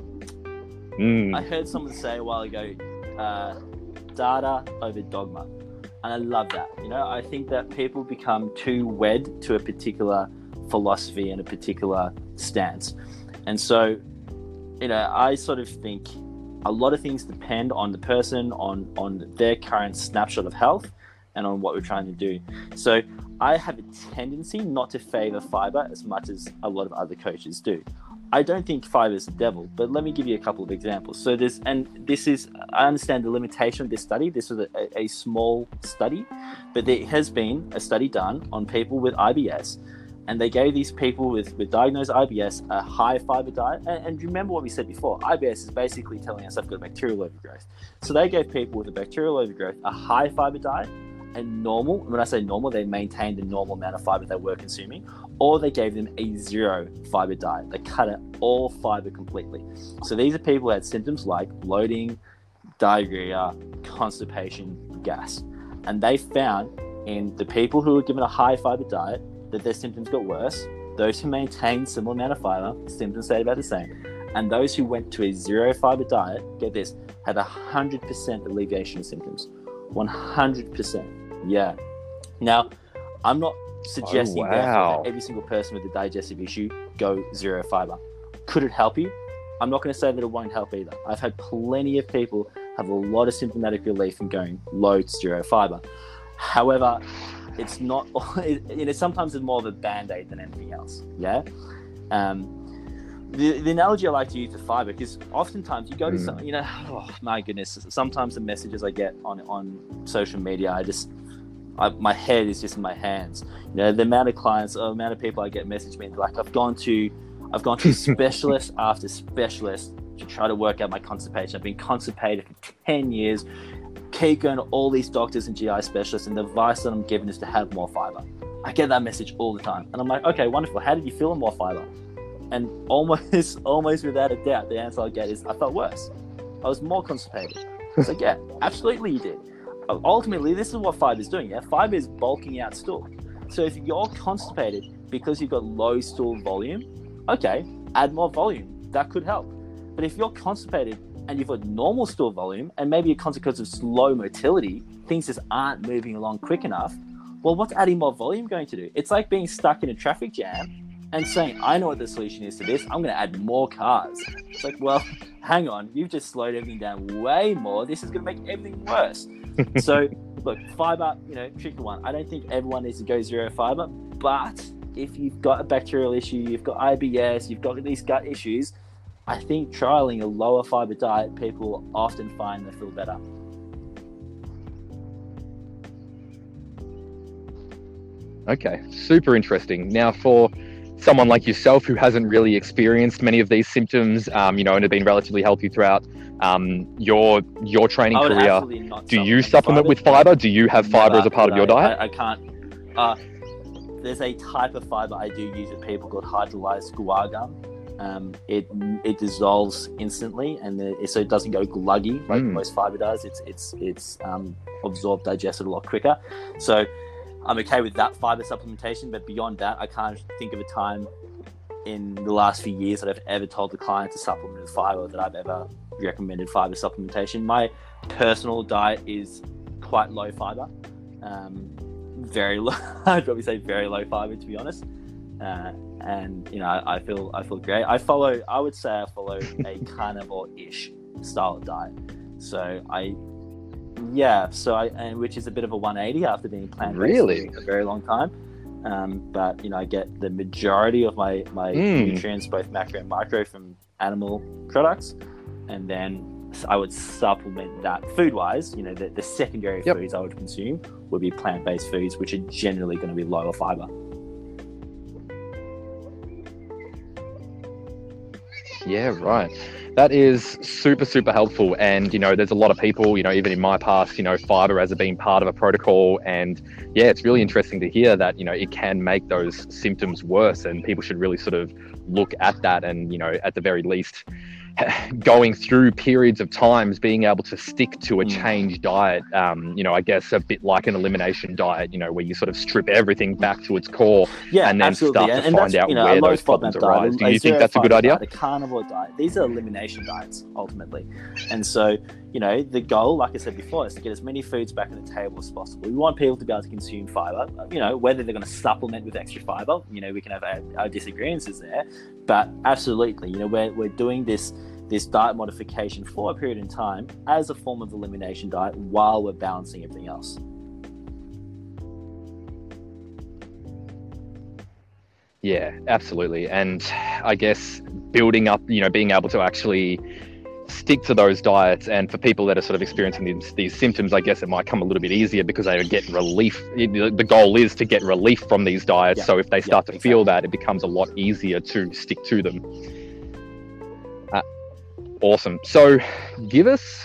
heard someone say a while ago, data over dogma. And I love that. I think that people become too wed to a particular philosophy and a particular stance. And so I sort of think a lot of things depend on the person, on their current snapshot of health, and on what we're trying to do. So I have a tendency not to favor fiber as much as a lot of other coaches do. I don't think fiber is the devil, but let me give you a couple of examples. So I understand the limitation of this study. This was a small study, but there has been a study done on people with IBS, and they gave these people with diagnosed IBS a high fiber diet. And remember what we said before, IBS is basically telling us I've got a bacterial overgrowth. So they gave people with a bacterial overgrowth a high fiber diet, and normal, when I say normal, they maintained the normal amount of fiber they were consuming, or they gave them a zero fiber diet. They cut out all fiber completely. So these are people who had symptoms like bloating, diarrhea, constipation, gas. And they found in the people who were given a high fiber diet that their symptoms got worse. Those who maintained similar amount of fiber, symptoms stayed about the same. And those who went to a zero fiber diet, get this, had 100% alleviation of symptoms. 100%. Yeah. Now, I'm not suggesting therefore that every single person with a digestive issue go zero fiber. Could it help you? I'm not going to say that it won't help either. I've had plenty of people have a lot of symptomatic relief from going low to zero fiber. However, it's not, sometimes it's more of a band-aid than anything else. Yeah. The analogy I like to use to fiber, because oftentimes you go to some, oh my goodness, sometimes the messages I get on social media, my head is just in my hands. The amount of clients, the amount of people I get message me, like I've gone to specialist after specialist to try to work out my constipation. I've been constipated for 10 years, keep going to all these doctors and GI specialists, and the advice that I'm given is to have more fiber. I get that message all the time. And I'm like, okay, wonderful. How did you feel on more fiber? And almost without a doubt, the answer I get is I felt worse. I was more constipated. It's like, yeah, absolutely you did. Ultimately, this is what fiber is doing. Yeah, fiber is bulking out stool. So if you're constipated because you've got low stool volume, okay, add more volume. That could help. But if you're constipated and you've got normal stool volume, and maybe a consequence of slow motility, things just aren't moving along quick enough, well, what's adding more volume going to do? It's like being stuck in a traffic jam and saying, I know what the solution is to this, I'm going to add more cars. It's like, well, hang on, you've just slowed everything down way more. This is going to make everything worse. So, look, fiber, tricky one. I don't think everyone needs to go zero fiber, but if you've got a bacterial issue, you've got IBS, you've got these gut issues, I think trialing a lower fiber diet, people often find they feel better. Okay, super interesting. Now, for someone like yourself who hasn't really experienced many of these symptoms, and have been relatively healthy throughout your training career, do you supplement with fiber? Do you have fiber as a part of your diet? I can't. There's a type of fiber I do use with people called hydrolyzed guar gum. It dissolves instantly, and so it doesn't go gluggy like most fiber does. It's absorbed, digested a lot quicker. So I'm okay with that fiber supplementation, but beyond that, I can't think of a time in the last few years that I've ever told the client to supplement with fiber, that I've ever recommended fiber supplementation. My personal diet is quite low fiber, very low. I'd probably say very low fiber, to be honest. And I feel great. I would say I follow a carnivore-ish style of diet. So which is a bit of a 180 after being plant-based for a very long time. But I get the majority of my nutrients, both macro and micro, from animal products, and then I would supplement that food-wise. The secondary foods I would consume would be plant-based foods, which are generally going to be lower fiber. Yeah, right. That is super, super helpful. And, there's a lot of people, even in my past, fiber has been part of a protocol. And yeah, it's really interesting to hear that, it can make those symptoms worse, and people should really sort of look at that and, at the very least, going through periods of times, being able to stick to a changed diet, I guess a bit like an elimination diet, where you sort of strip everything back to its core and then start to find out where those problems arise. Do you think that's a good idea? A carnivore diet. These are elimination diets, ultimately. And so, the goal, like I said before, is to get as many foods back on the table as possible. We want people to be able to consume fiber, whether they're going to supplement with extra fiber, we can have our disagreements there, but absolutely, we're doing this this diet modification for a period in time as a form of elimination diet while we're balancing everything else. Yeah, absolutely. And I guess building up, being able to actually stick to those diets, and for people that are sort of experiencing these symptoms, I guess it might come a little bit easier because they would get relief. The goal is to get relief from these diets. So if they start to feel that, it becomes a lot easier to stick to them. Awesome. So give us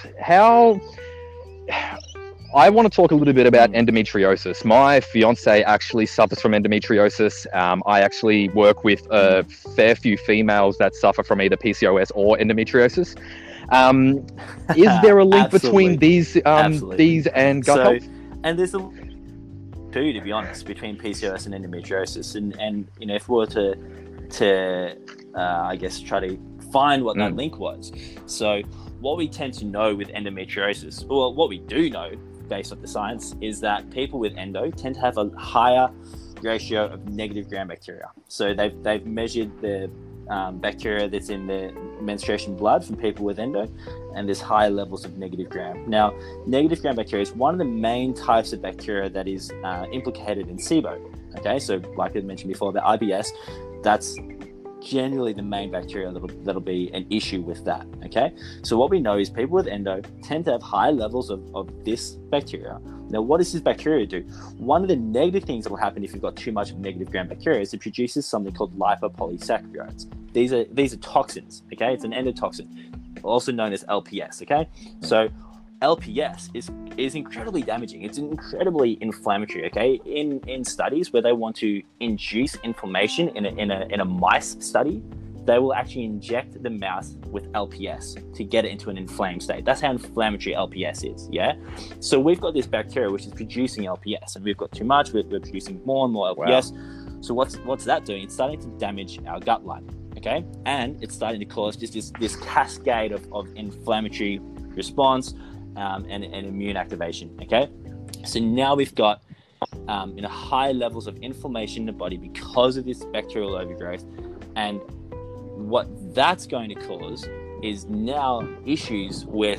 I want to talk a little bit about endometriosis. My fiance actually suffers from endometriosis. I actually work with a fair few females that suffer from either PCOS or endometriosis. Is there a link between these and gut health? And there's a two, to be honest, between PCOS and endometriosis. And if we were to I guess try to find what that link was. So what we tend to know with endometriosis, or what we do know based off the science, is that people with endo tend to have a higher ratio of negative gram-bacteria. So they've measured the bacteria that's in the menstruation blood from people with endo, and there's high levels of negative gram. Now, negative gram-bacteria is one of the main types of bacteria that is implicated in SIBO. Okay, so like I mentioned before, the IBS, that's generally the main bacteria that'll be an issue with that. Okay, so what we know is people with endo tend to have high levels of this bacteria. Now, what does this bacteria do? One of the negative things that will happen if you've got too much of negative gram bacteria is it produces something called lipopolysaccharides. These are toxins. Okay, it's an endotoxin, also known as LPS. Okay, so LPS is incredibly damaging. It's incredibly inflammatory. Okay, in studies where they want to induce inflammation in a mice study, they will actually inject the mouse with LPS to get it into an inflamed state. That's how inflammatory LPS is. Yeah. So we've got this bacteria which is producing LPS, and we've got too much. We're producing more and more LPS. Wow. So what's that doing? It's starting to damage our gut lining. Okay, and it's starting to cause just this cascade of inflammatory response. And immune activation. Okay, so now we've got high levels of inflammation in the body because of this bacterial overgrowth, and what that's going to cause is now issues with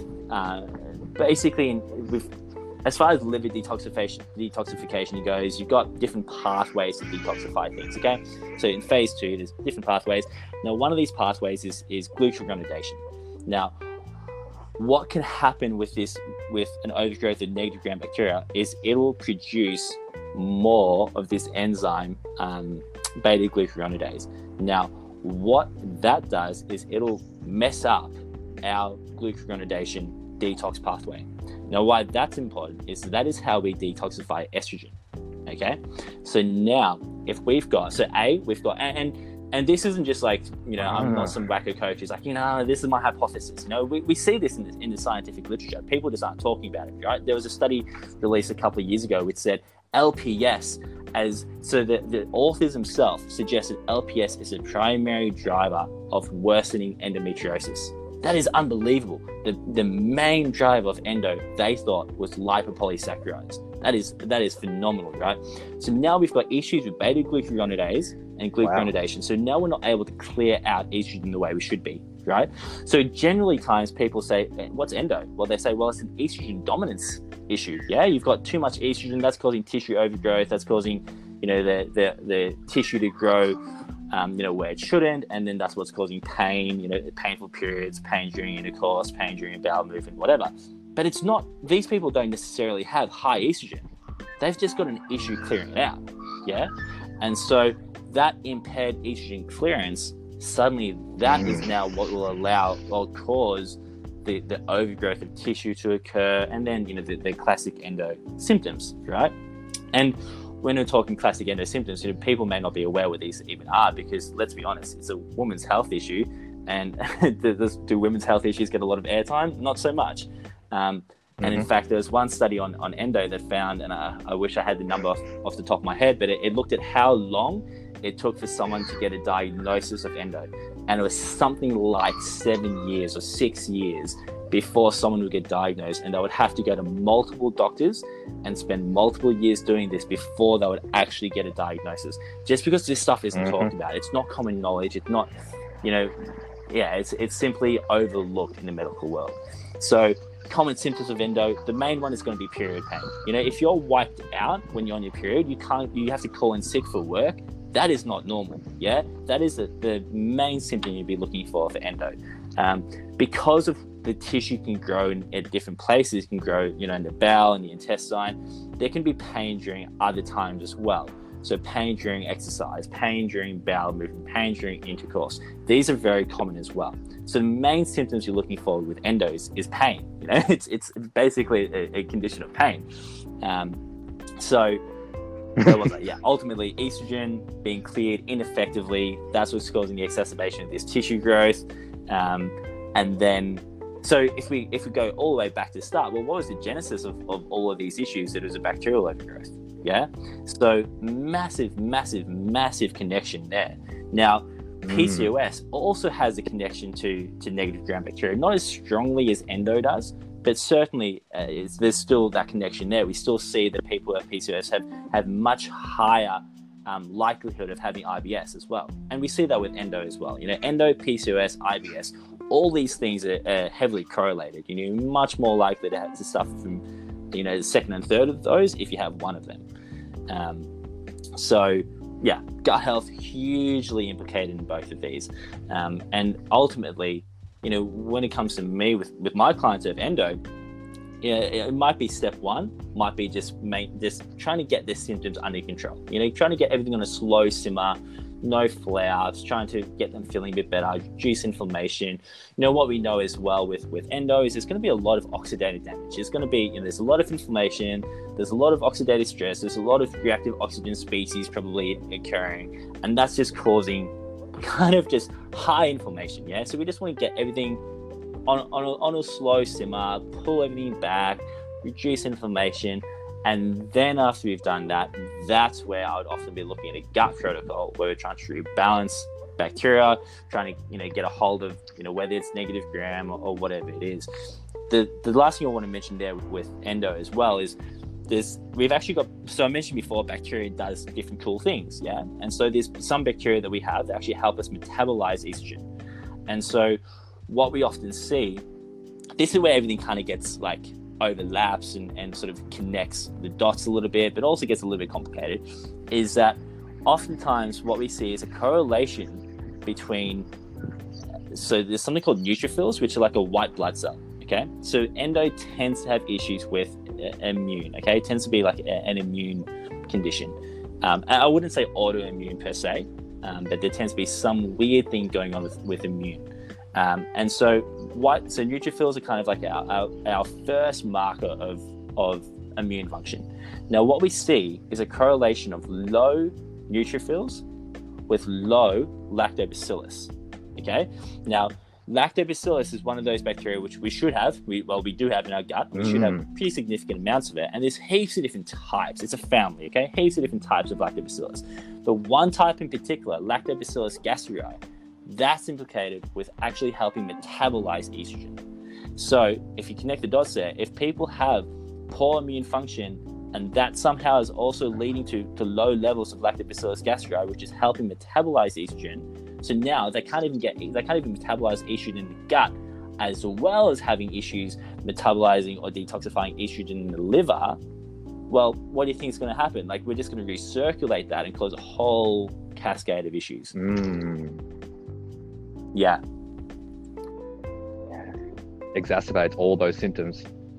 as far as liver detoxification goes. You've got different pathways to detoxify things. Okay, so in phase 2 there's different pathways. Now, one of these pathways is glucuronidation. Now, what can happen with an overgrowth of negative gram bacteria is it will produce more of this enzyme, beta glucuronidase. Now, what that does is it'll mess up our glucuronidation detox pathway. Now, why that's important is that is how we detoxify estrogen. Okay, so now if we've got and this isn't just like, I'm not some wacko coach who's like, this is my hypothesis. We see this in the scientific literature. People just aren't talking about it, right? There was a study released a couple of years ago which said LPS the authors themselves suggested LPS is a primary driver of worsening endometriosis. That is unbelievable. The main driver of endo, they thought, was lipopolysaccharides. That is phenomenal, right? So now we've got issues with beta glucuronidase and glucuronidation. Wow. So now we're not able to clear out estrogen the way we should be, right? So generally times people say, what's endo? Well, they say, well, it's an estrogen dominance issue. Yeah, you've got too much estrogen. That's causing tissue overgrowth. That's causing, the tissue to grow, where it shouldn't. And then that's what's causing pain, painful periods, pain during intercourse, pain during a bowel movement, whatever. But it's not, these people don't necessarily have high estrogen. They've just got an issue clearing it out. Yeah. And so that impaired estrogen clearance, suddenly that is now what will cause the overgrowth of tissue to occur, and then the classic endo symptoms, right? And when we're talking classic endo symptoms, people may not be aware what these even are, because let's be honest, it's a woman's health issue, and do women's health issues get a lot of airtime? Not so much. And in fact, there was one study on endo that found, and I wish I had the number off the top of my head, but it looked at how long it took for someone to get a diagnosis of endo. And it was something like 7 years or 6 years before someone would get diagnosed, and they would have to go to multiple doctors and spend multiple years doing this before they would actually get a diagnosis. Just because this stuff isn't talked about, it's not common knowledge, it's not, it's simply overlooked in the medical world. So common symptoms of endo, the main one is going to be period pain. If you're wiped out when you're on your period, you have to call in sick for work. That is not normal. Yeah, that is the main symptom you'd be looking for endo. Because of the tissue can grow at different places, it can grow, in the bowel and the intestine. There can be pain during other times as well. So pain during exercise, pain during bowel movement, pain during intercourse. These are very common as well. So the main symptoms you're looking for with endos is pain. It's basically a condition of pain. So where was that? Yeah, ultimately estrogen being cleared ineffectively. That's what's causing the exacerbation of this tissue growth. And then, so if we go all the way back to the start, well, what was the genesis of all of these issues? It was a bacterial overgrowth. Yeah. So massive connection there. Now, PCOS also has a connection to negative gram-bacteria, not as strongly as endo does, but certainly there's still that connection there. We still see that people who have PCOS have much higher likelihood of having IBS as well. And we see that with endo as well. Endo, PCOS, IBS, all these things are heavily correlated. You're much more likely to suffer from, the second and third of those if you have one of them. So yeah, gut health hugely implicated in both of these. And ultimately, when it comes to me with my clients who have endo, it might be step one, might be just trying to get their symptoms under control. Trying to get everything on a slow simmer, no flare-ups, trying to get them feeling a bit better, reduce inflammation. What we know as well with endo is there's going to be a lot of oxidative damage. There's going to be, there's a lot of inflammation, there's a lot of oxidative stress, there's a lot of reactive oxygen species probably occurring, and that's just causing kind of just high inflammation. Yeah, so we just want to get everything on a slow simmer, pull everything back, reduce inflammation. And then after we've done that, that's where I would often be looking at a gut protocol where we're trying to rebalance bacteria, trying to get a hold of whether it's negative gram or whatever it is. The last thing I want to mention there with endo as well is we've actually got, so I mentioned before, bacteria does different cool things, yeah? And so there's some bacteria that we have that actually help us metabolize estrogen. And so what we often see, this is where everything kind of gets overlaps and sort of connects the dots a little bit, but also gets a little bit complicated, is that oftentimes what we see is a correlation between, so there's something called neutrophils, which are like a white blood cell, okay? So endo tends to have issues with immune, okay? It tends to be like an immune condition. I wouldn't say autoimmune per se, but there tends to be some weird thing going on with immune. And so neutrophils are kind of like our first marker of immune function. Now, what we see is a correlation of low neutrophils with low lactobacillus. Okay. Now, lactobacillus is one of those bacteria which we should have. We do have in our gut. We should have pretty significant amounts of it. And there's heaps of different types. It's a family. Okay. Heaps of different types of lactobacillus. The one type in particular, Lactobacillus gastriae, that's implicated with actually helping metabolize estrogen. So if you connect the dots there, if people have poor immune function and that somehow is also leading to low levels of Lactobacillus gastriae, which is helping metabolize estrogen, so now they can't even metabolize estrogen in the gut, as well as having issues metabolizing or detoxifying estrogen in the liver. Well, what do you think is going to happen? We're just going to recirculate that and cause a whole cascade of issues. Yeah. Exacerbates all those symptoms.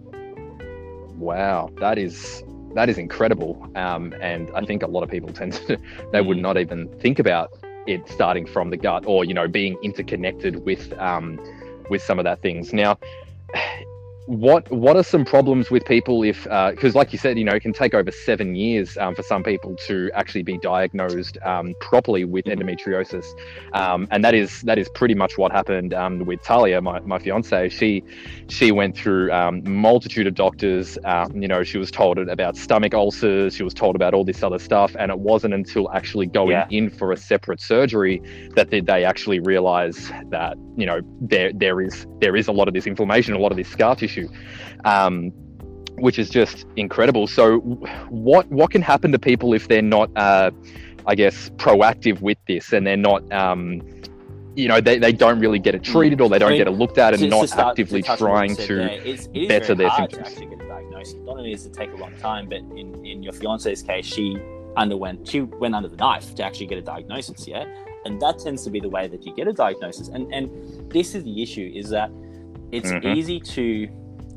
Wow, that is incredible. And I think a lot of people they would not even think about it starting from the gut or, being interconnected with some of that things. Now, what are some problems with people if, because like you said, it can take over 7 years for some people to actually be diagnosed properly with endometriosis. And that is pretty much what happened with Talia, my fiance. She went through multitude of doctors. She was told about stomach ulcers. She was told about all this other stuff. And it wasn't until actually going in for a separate surgery that they actually realized that, there is a lot of this inflammation, a lot of this scar tissue. Which is just incredible. So what can happen to people if they're not proactive with this and they're not they don't really get it treated, or they don't get it looked at, and not actively trying to better their symptoms. To actually get a diagnosis. Not only does it take a long time, but in your fiance's case, she went under the knife to actually get a diagnosis, yeah? And that tends to be the way that you get a diagnosis. And this is the issue, is that it's easy to,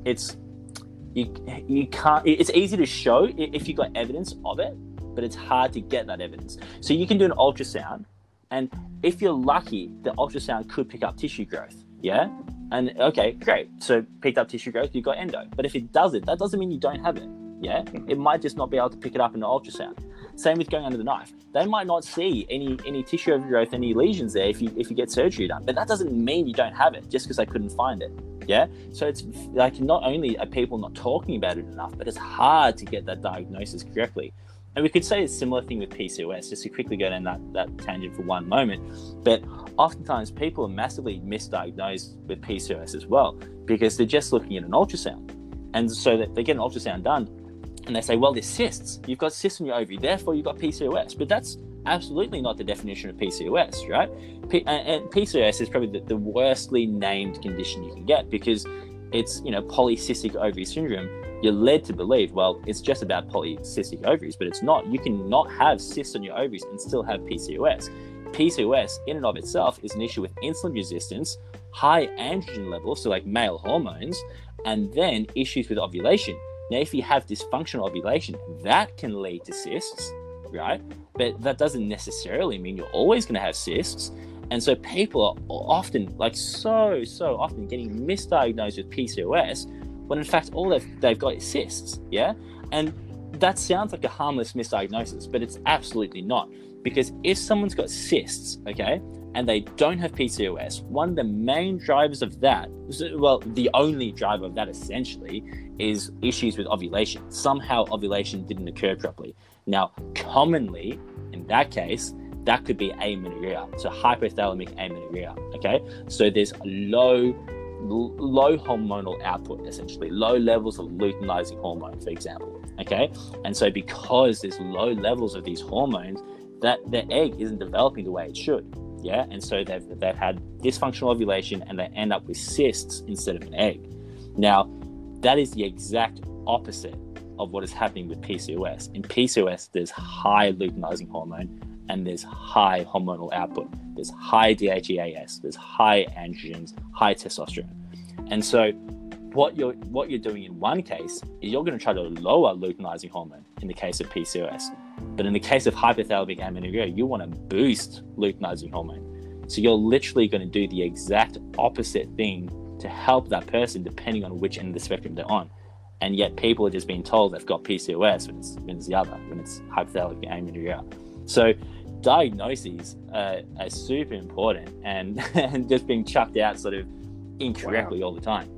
you can't, it's easy to show if you've got evidence of it, but it's hard to get that evidence. So you can do an ultrasound, and if you're lucky, the ultrasound could pick up tissue growth, yeah? And okay, great. So picked up tissue growth, you've got endo. But if it doesn't, that doesn't mean you don't have it, yeah? It might just not be able to pick it up in the ultrasound. Same with going under the knife. They might not see any tissue overgrowth, any lesions there if you get surgery done. But that doesn't mean you don't have it just because they couldn't find it, yeah? So it's like, not only are people not talking about it enough, but it's hard to get that diagnosis correctly. And we could say a similar thing with PCOS, just to quickly go down that tangent for one moment. But oftentimes people are massively misdiagnosed with PCOS as well, because they're just looking at an ultrasound. And so that they get an ultrasound done and they say, well, there's cysts. You've got cysts in your ovary, therefore you've got PCOS. But that's absolutely not the definition of PCOS, right? And PCOS is probably the worstly named condition you can get, because it's, polycystic ovary syndrome. You're led to believe, well, it's just about polycystic ovaries, but it's not. You can not have cysts on your ovaries and still have PCOS. PCOS in and of itself is an issue with insulin resistance, high androgen levels, so like male hormones, and then issues with ovulation. Now, if you have dysfunctional ovulation, that can lead to cysts, right? But that doesn't necessarily mean you're always going to have cysts. And so people are often, so often getting misdiagnosed with PCOS, when in fact all they've got is cysts, yeah? And that sounds like a harmless misdiagnosis, but it's absolutely not. Because if someone's got cysts, okay, and they don't have PCOS, one of the main drivers of that, well, the only driver of that essentially, is issues with ovulation. Somehow ovulation didn't occur properly. Now, commonly, in that case, that could be amenorrhea, so hypothalamic amenorrhea, okay? So there's low hormonal output, essentially, low levels of luteinizing hormone, for example, okay? And so because there's low levels of these hormones, that the egg isn't developing the way it should, yeah? And so they've had dysfunctional ovulation, and they end up with cysts instead of an egg. Now, that is the exact opposite of what is happening with PCOS. In PCOS, there's high luteinizing hormone, and there's high hormonal output. There's high DHEAS, there's high androgens, high testosterone. And so what you're doing in one case is you're going to try to lower luteinizing hormone in the case of PCOS. But in the case of hypothalamic amenorrhea, you want to boost luteinizing hormone. So you're literally going to do the exact opposite thing to help that person, depending on which end of the spectrum they're on. And yet people are just being told they've got PCOS when it's the other, when it's hypothalamic amenorrhea. So diagnoses are super important, and just being chucked out sort of incorrectly all the time.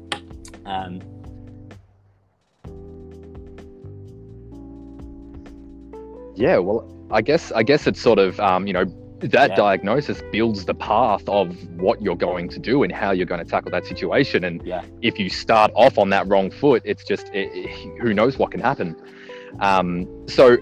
Yeah, well, I guess it's sort of that diagnosis builds the path of what you're going to do and how you're going to tackle that situation. And if you start off on that wrong foot, it's just who knows what can happen. So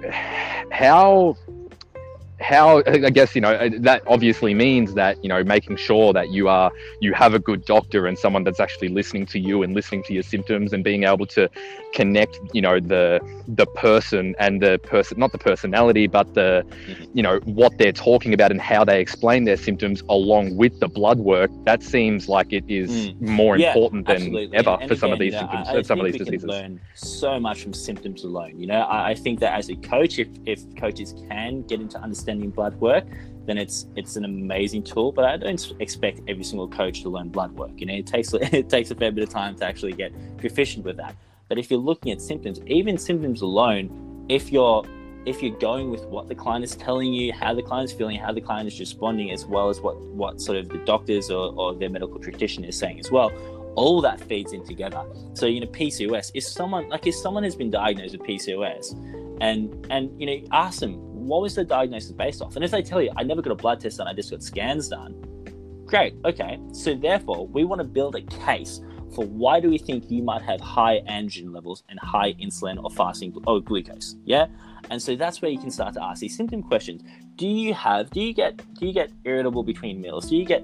how I guess that obviously means that making sure that you have a good doctor and someone that's actually listening to you and listening to your symptoms, and being able to connect the person and the person, not the personality, but the what they're talking about and how they explain their symptoms along with the blood work. That seems like it is more important than ever for some of these symptoms, some of these diseases. Can learn so much from symptoms alone. I think that as a coach, if coaches can get into understanding blood work, then it's an amazing tool. But I don't expect every single coach to learn blood work. It takes a fair bit of time to actually get proficient with that. But if you're looking at symptoms, even symptoms alone, if you're going with what the client is telling you, how the client is feeling, how the client is responding, as well as what sort of the doctors or their medical practitioner is saying as well, all that feeds in together. So PCOS, if someone has been diagnosed with PCOS, and ask them, what was the diagnosis based off? And if they tell you, I never got a blood test done, I just got scans done, great, okay. So therefore, we want to build a case for why do we think you might have high androgen levels and high insulin or fasting or glucose. Yeah. And so that's where you can start to ask these symptom questions. Do you get irritable between meals? Do you get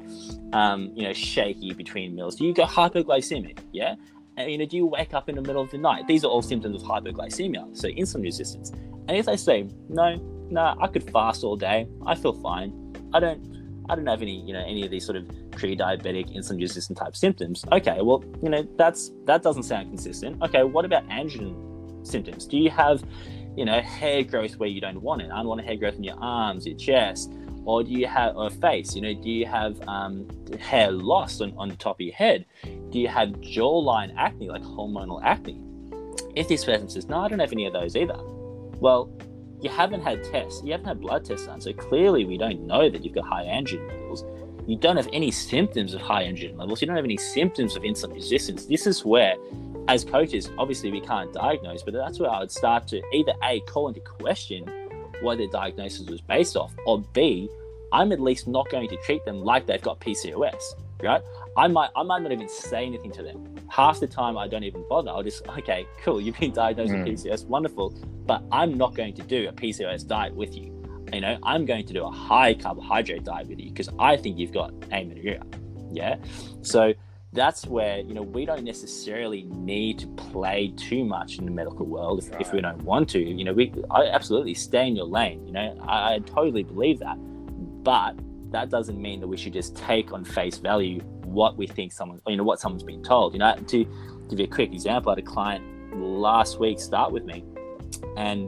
shaky between meals? Do you get hypoglycemic? Yeah. And do you wake up in the middle of the night? These are all symptoms of hypoglycemia, so insulin resistance. And if they say no, I could fast all day, I feel fine. I don't have any of these sort of pre-diabetic insulin resistant type symptoms. Okay, well, that doesn't sound consistent. Okay, what about androgen symptoms? Do you have hair growth where you don't want it, unwanted hair growth in your arms, your chest, or do you have a face? Do you have hair loss on the top of your head? Do you have jawline acne, like hormonal acne? If this person says, no, I don't have any of those either, well, you haven't had tests, you haven't had blood tests done, so clearly we don't know that you've got high androgen levels. You don't have any symptoms of high androgen levels. You don't have any symptoms of insulin resistance. This is where, as coaches, obviously we can't diagnose, but that's where I would start to either A, call into question what their diagnosis was based off, or B, I'm at least not going to treat them like they've got PCOS, right? I might not even say anything to them. Half the time I don't even bother. I'll just, okay, cool, you've been diagnosed with PCOS, wonderful, but I'm not going to do a PCOS diet with you. I'm going to do a high carbohydrate diet with you because I think you've got amenorrhea, yeah? So that's where, we don't necessarily need to play too much in the medical world if we don't want to. I absolutely stay in your lane, I totally believe that. But that doesn't mean that we should just take on face value what we think what someone's been told. To give you a quick example, I had a client last week start with me, and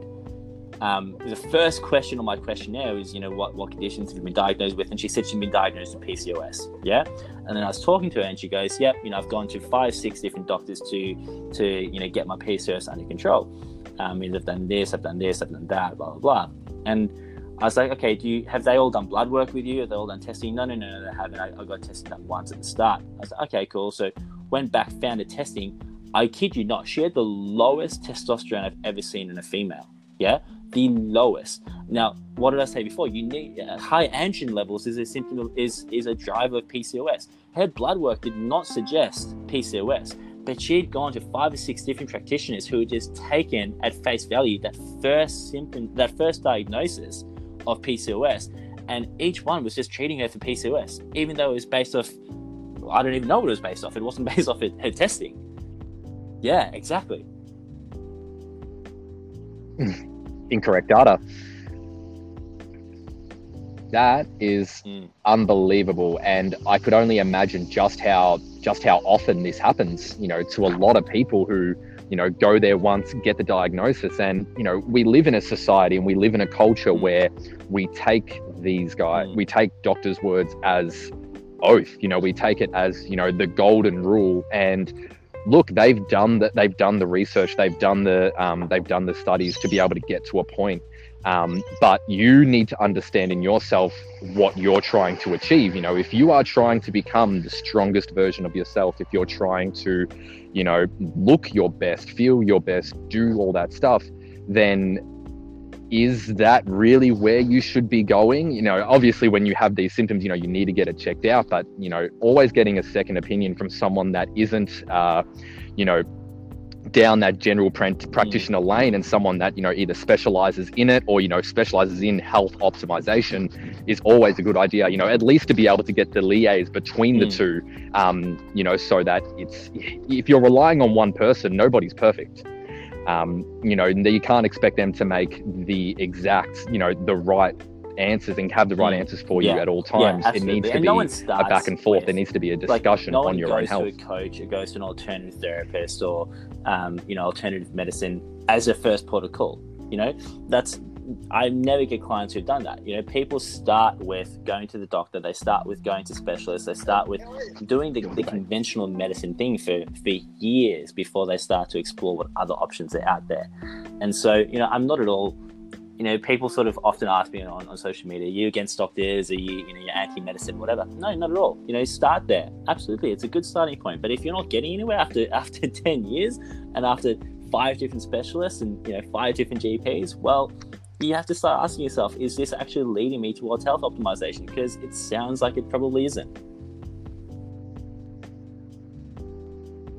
the first question on my questionnaire was, what conditions have you been diagnosed with? And she said she'd been diagnosed with PCOS. Yeah. And then I was talking to her and she goes, yep, I've gone to 5-6 different doctors to get my PCOS under control. I've done this, I've done that, blah, blah, blah. And I was like, okay, have they all done blood work with you? Have they all done testing? No, they haven't. I got testing done once at the start. I was like, okay, cool. So went back, found the testing. I kid you not, she had the lowest testosterone I've ever seen in a female. Yeah, the lowest. Now, what did I say before? You need high androgen levels is a symptom of, is a driver of PCOS. Her blood work did not suggest PCOS, but she had gone to 5 or 6 different practitioners who had just taken at face value that first diagnosis of PCOS, and each one was just treating her for PCOS, even though it was based off, I don't even know what it was based off. It wasn't based off her testing. Yeah, exactly. Incorrect data. That is unbelievable, and I could only imagine just how often this happens, to a lot of people who, go there once, get the diagnosis. And, we live in a society and we live in a culture where we take these guys, we take doctors' words as oath, we take it as, the golden rule. And look, they've done the research, they've done the studies to be able to get to a point. But you need to understand in yourself what you're trying to achieve. If you are trying to become the strongest version of yourself, if you're trying to, look your best, feel your best, do all that stuff, then is that really where you should be going? Obviously when you have these symptoms, you need to get it checked out, but, always getting a second opinion from someone that isn't, down that general practitioner lane, and someone that either specializes in it or specializes in health optimization is always a good idea, at least to be able to get the liaise between the two, so that if you're relying on one person, nobody's perfect. You can't expect them to make the exact the right answers and have the right answers for you at all times. It needs to be a back and forth. There needs to be a discussion on your own health. No one goes to a coach or goes to an alternative therapist or alternative medicine as a first port of call. I never get clients who've done that. People start with going to the doctor, they start with going to specialists, they start with doing the conventional medicine thing for years before they start to explore what other options are out there. And so I'm not at all, people sort of often ask me on social media, are you against doctors? Are you, you're anti-medicine, whatever? No, not at all. Start there. Absolutely. It's a good starting point. But if you're not getting anywhere after 10 years and after 5 different specialists and, 5 different GPs, well, you have to start asking yourself, is this actually leading me towards health optimization? Because it sounds like it probably isn't.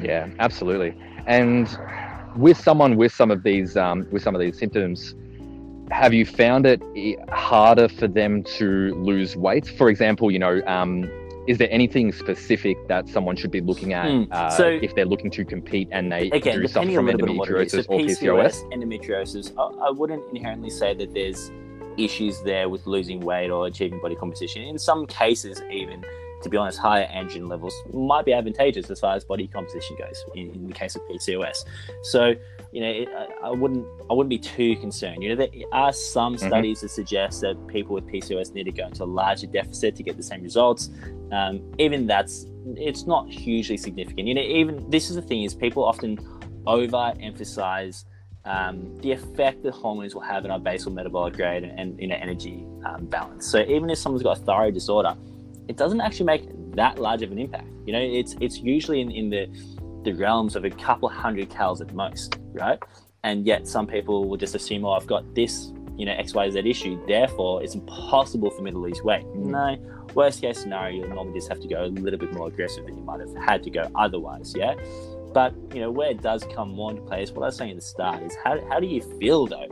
Yeah, absolutely. And with someone with some of these symptoms, have you found it harder for them to lose weight? For example, is there anything specific that someone should be looking at if they're looking to compete and they do suffer from endometriosis or PCOS? Endometriosis, I wouldn't inherently say that there's issues there with losing weight or achieving body composition. In some cases, even, to be honest, higher androgen levels might be advantageous as far as body composition goes in the case of PCOS. So, I wouldn't be too concerned. There are some studies that suggest that people with PCOS need to go into a larger deficit to get the same results. Even it's not hugely significant. Even this is the thing, is people often overemphasize the effect that hormones will have in our basal metabolic rate and energy balance. So even if someone's got a thyroid disorder, it doesn't actually make that large of an impact. It's usually in the realms of a couple hundred calories at most, right? And yet some people will just assume, I've got this, XYZ issue, therefore it's impossible for me to lose weight. No, worst case scenario, you'll normally just have to go a little bit more aggressive than you might have had to go otherwise, yeah? But, where it does come more into play is what I was saying at the start is how do you feel though?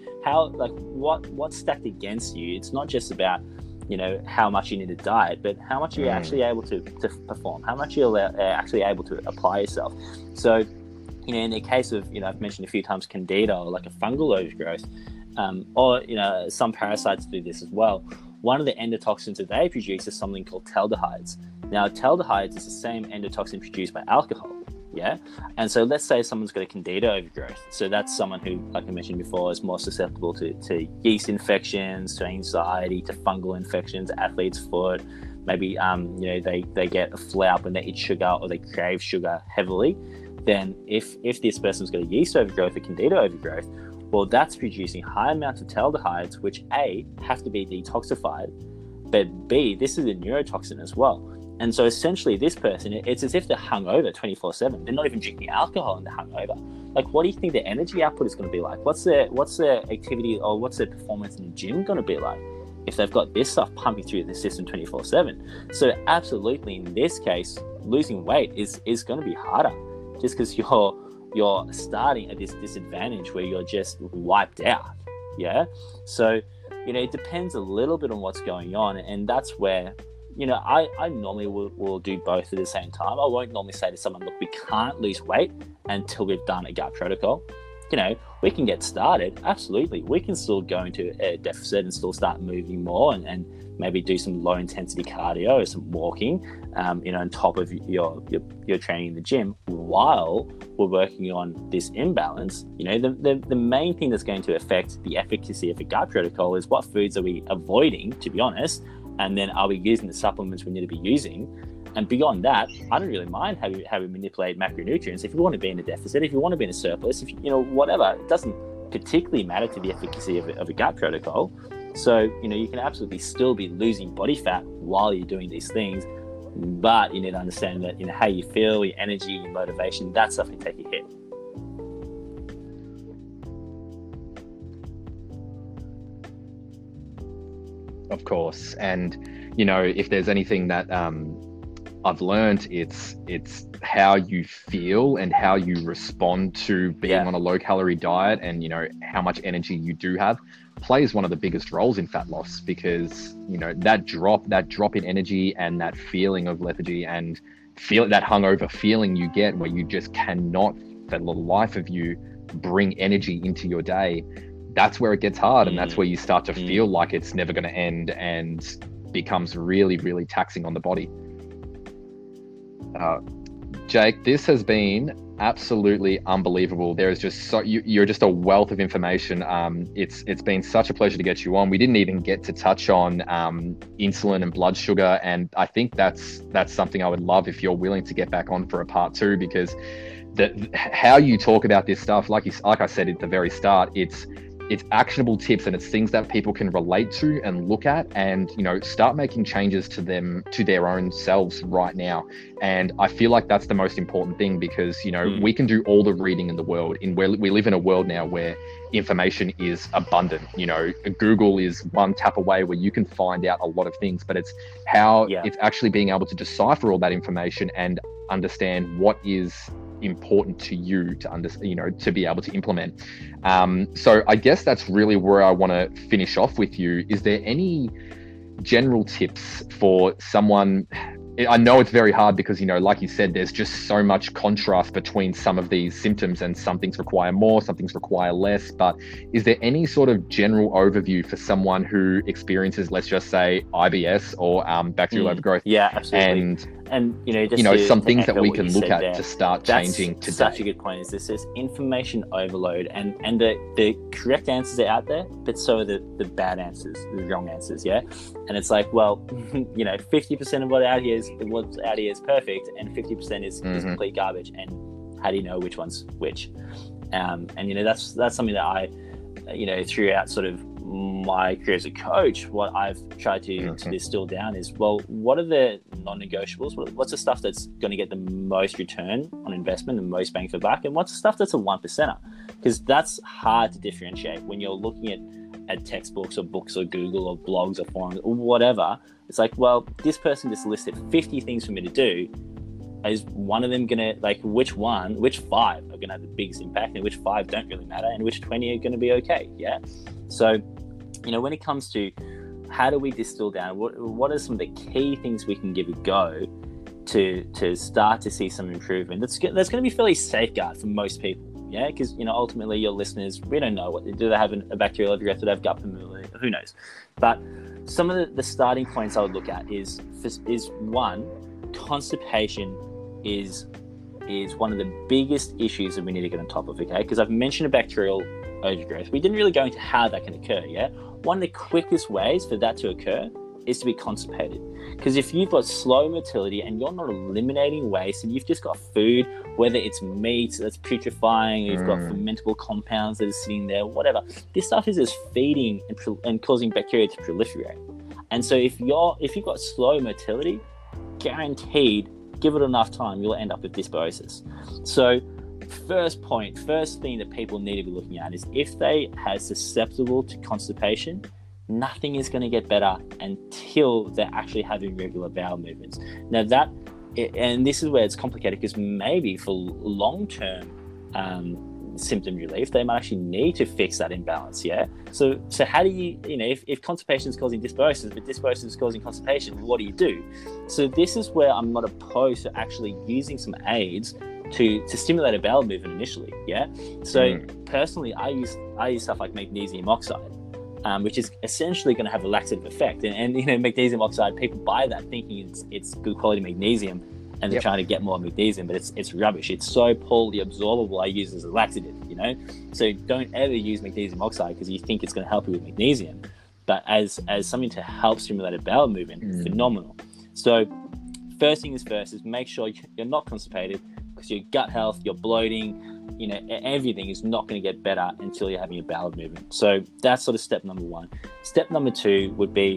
What's stacked against you? It's not just about, how much you need to diet, but how much you're actually able to perform, how much you're actually able to apply yourself. So, in the case of, I've mentioned a few times Candida or like a fungal overgrowth, or, some parasites do this as well. One of the endotoxins that they produce is something called taldehydes. Now, taldehydes is the same endotoxin produced by alcohol. Yeah. And so let's say someone's got a Candida overgrowth. So that's someone who, like I mentioned before, is more susceptible to yeast infections, to anxiety, to fungal infections, athlete's foot. Maybe, they get a flare up when they eat sugar or they crave sugar heavily. Then if this person's got a yeast overgrowth, a Candida overgrowth, well, that's producing high amounts of taldehydes, which A, have to be detoxified, but B, this is a neurotoxin as well. And so essentially this person, it's as if they're hungover 24/7. They're not even drinking alcohol and they're hungover. Like, what do you think their energy output is going to be like? What's their activity or what's their performance in the gym going to be like if they've got this stuff pumping through the system 24/7? So absolutely, in this case, losing weight is going to be harder just because you're starting at this disadvantage where you're just wiped out. Yeah. So, it depends a little bit on what's going on. And that's where, I normally will do both at the same time. I won't normally say to someone, look, we can't lose weight until we've done a gut protocol. We can get started. Absolutely. We can still go into a deficit and still start moving more and maybe do some low intensity cardio or some walking, on top of your training in the gym while we're working on this imbalance. The main thing that's going to affect the efficacy of a gut protocol is what foods are we avoiding, to be honest, and then are we using the supplements we need to be using? And beyond that, I don't really mind how we manipulate macronutrients. If you want to be in a deficit, if you want to be in a surplus, if whatever, it doesn't particularly matter to the efficacy of a gut protocol. So, you can absolutely still be losing body fat while you're doing these things, but you need to understand that, how you feel, your energy, your motivation, that stuff can take a hit. Of course. And, if there's anything that I've learned, it's how you feel and how you respond to being on a low calorie diet, and, how much energy you do have plays one of the biggest roles in fat loss, because, that drop in energy and that feeling of lethargy and that hungover feeling you get where you just cannot, for the life of you, bring energy into your day. That's where it gets hard, and that's where you start to feel like it's never going to end and becomes really, really taxing on the body. Jake, this has been absolutely unbelievable. There is just you're just a wealth of information. It's been such a pleasure to get you on. We didn't even get to touch on insulin and blood sugar, and I think that's something I would love if you're willing to get back on for a part 2, because how you talk about this stuff, like I said at the very start, it's actionable tips, and it's things that people can relate to and look at and, start making changes to their own selves right now. And I feel like that's the most important thing, because, we can do all the reading in the world. We live in a world now where information is abundant. Google is one tap away where you can find out a lot of things, but it's how it's actually being able to decipher all that information and understand what is important to you to to be able to implement. So I guess that's really where I want to finish off with you. Is there any general tips for someone? I know it's very hard because, like you said, there's just so much contrast between some of these symptoms, and some things require more, some things require less. But is there any sort of general overview for someone who experiences, let's just say, IBS or bacterial overgrowth? Yeah, absolutely. And some things that we can look at to start changing today. Such a good point. Is this information overload, and the correct answers are out there, but so are the bad answers, the wrong answers. Yeah, and it's like, well, 50% of what's out here is perfect, and 50% is complete garbage. And how do you know which one's which? And that's something that I, throughout sort of my career as a coach, what I've tried to distill down is, well, what are the non-negotiables? What's the stuff that's going to get the most return on investment, the most bang for buck? And what's the stuff that's a 1%er? Because that's hard to differentiate when you're looking at textbooks or books or Google or blogs or forums or whatever. It's like, well, this person just listed 50 things for me to do. Is one of them going to, which 5 are going to have the biggest impact, and which 5 don't really matter, and which 20 are going to be okay? Yeah. So, when it comes to how do we distill down, what are some of the key things we can give a go to start to see some improvement? That's going to be fairly safeguard for most people. Yeah. Because, ultimately your listeners, we don't know do they have a bacterial overgrowth, do they have gut permeability? Who knows? But some of the starting points I would look at is one, constipation is one of the biggest issues that we need to get on top of, okay? Because I've mentioned a bacterial overgrowth. We didn't really go into how that can occur, yeah? One of the quickest ways for that to occur is to be constipated. Because if you've got slow motility and you're not eliminating waste, and you've just got food, whether it's meat that's putrefying, you've got fermentable compounds that are sitting there, whatever, this stuff is just feeding and causing bacteria to proliferate. And so if you've got slow motility, guaranteed, give it enough time, you'll end up with dysbiosis. So first thing that people need to be looking at is if they are susceptible to constipation, nothing is going to get better until they're actually having regular bowel movements. Now and this is where it's complicated, because maybe for long-term symptom relief, they might actually need to fix that imbalance. Yeah. So how do you, if constipation is causing dysbiosis, but dysbiosis is causing constipation, what do you do? So this is where I'm not opposed to actually using some aids to stimulate a bowel movement initially. Yeah. So personally, I use stuff like magnesium oxide, which is essentially going to have a laxative effect. And magnesium oxide, people buy that thinking it's good quality magnesium, and they're trying to get more magnesium, but it's rubbish. It's so poorly absorbable. I use it as a laxative, So don't ever use magnesium oxide because you think it's going to help you with magnesium. But as something to help stimulate a bowel movement, phenomenal. So first thing is first is make sure you're not constipated, because your gut health, your bloating, everything is not going to get better until you're having a bowel movement. So that's sort of step number 1. Step number 2 would be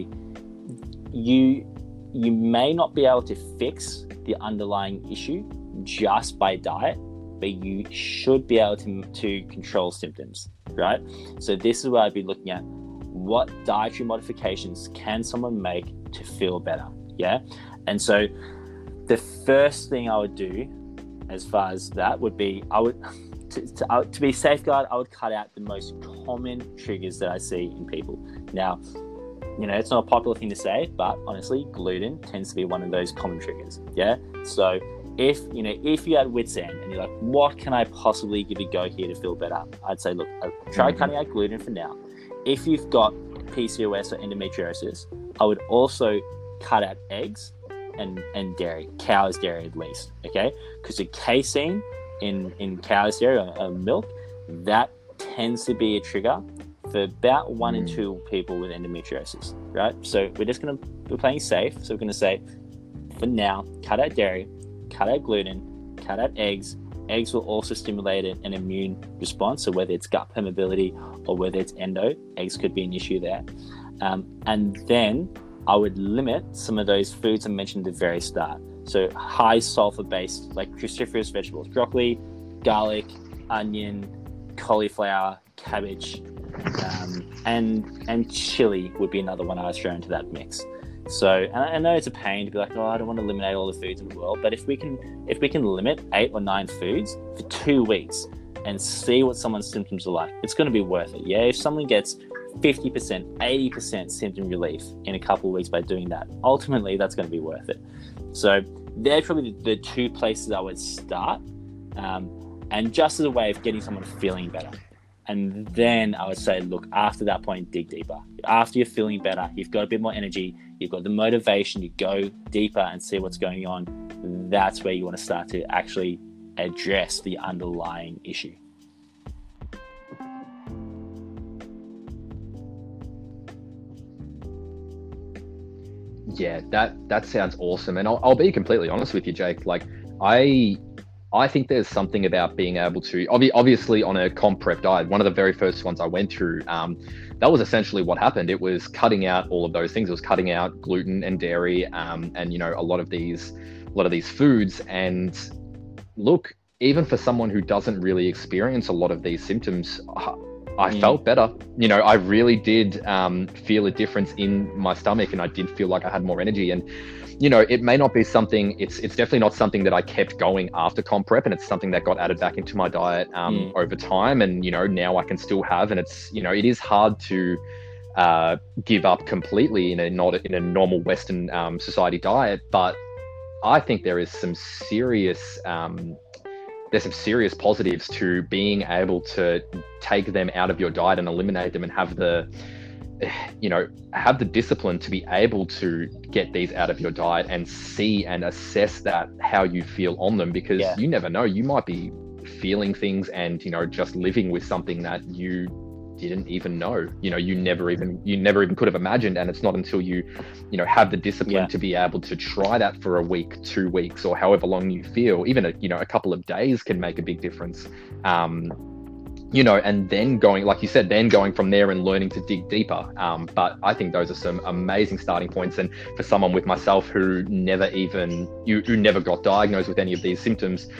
you may not be able to fix the underlying issue just by diet, but you should be able to control symptoms, right? So this is where I'd be looking at what dietary modifications can someone make to feel better, yeah? And so the first thing I would do as far as that would be, I would, to be safeguard, I would cut out the most common triggers that I see in people. Now, it's not a popular thing to say, but honestly, gluten tends to be one of those common triggers. Yeah. So if you had wit's end and you're like, what can I possibly give a go here to feel better? I'd say, look, try cutting out gluten for now. If you've got PCOS or endometriosis, I would also cut out eggs and dairy, cow's dairy at least. Okay. Because the casein in cow's dairy or milk, that tends to be a trigger for about 1 in 2 people with endometriosis, right? So we're playing safe. So we're going to say, for now, cut out dairy, cut out gluten, cut out eggs. Eggs will also stimulate an immune response. So whether it's gut permeability or whether it's endo, eggs could be an issue there. And then I would limit some of those foods I mentioned at the very start. So high sulfur based, like cruciferous vegetables, broccoli, garlic, onion, cauliflower, cabbage, and chili would be another one I was thrown into that mix. So, and I know it's a pain to be like, oh, I don't want to eliminate all the foods in the world, but if we can limit 8 or 9 foods for 2 weeks and see what someone's symptoms are like, it's going to be worth it. Yeah, if someone gets 50%, 80% symptom relief in a couple of weeks by doing that, ultimately that's going to be worth it. So they're probably the 2 places I would start, and just as a way of getting someone feeling better. And then I would say, look, after that point, dig deeper. After you're feeling better, you've got a bit more energy, you've got the motivation, you go deeper and see what's going on. That's where you want to start to actually address the underlying issue. Yeah, that sounds awesome. And I'll be completely honest with you, Jake. Like, I think there's something about being able to, obviously on a comp prep diet, one of the very first ones I went through, that was essentially what happened. It was cutting out all of those things. It was cutting out gluten and dairy, and, you know, a lot of these foods. And look, even for someone who doesn't really experience a lot of these symptoms, I felt better. You know, I really did feel a difference in my stomach, and I did feel like I had more energy. And, you know, it may not be something, it's definitely not something that I kept going after comp prep, and it's something that got added back into my diet over time. And, you know, now I can still have, and it's, you know, it is hard to give up completely in a normal Western society diet. But I think there is some serious, there's some serious positives to being able to take them out of your diet and eliminate them, and have the discipline to be able to get these out of your diet and see and assess that how you feel on them, because you never know, you might be feeling things and, you know, just living with something that you didn't even know, you know, you never even could have imagined. And it's not until you have the discipline to be able to try that for a week, 2 weeks, or however long you feel, even a couple of days can make a big difference. You know, and then going, like you said, from there and learning to dig deeper. But I think those are some amazing starting points. And for someone with myself who never got diagnosed with any of these symptoms,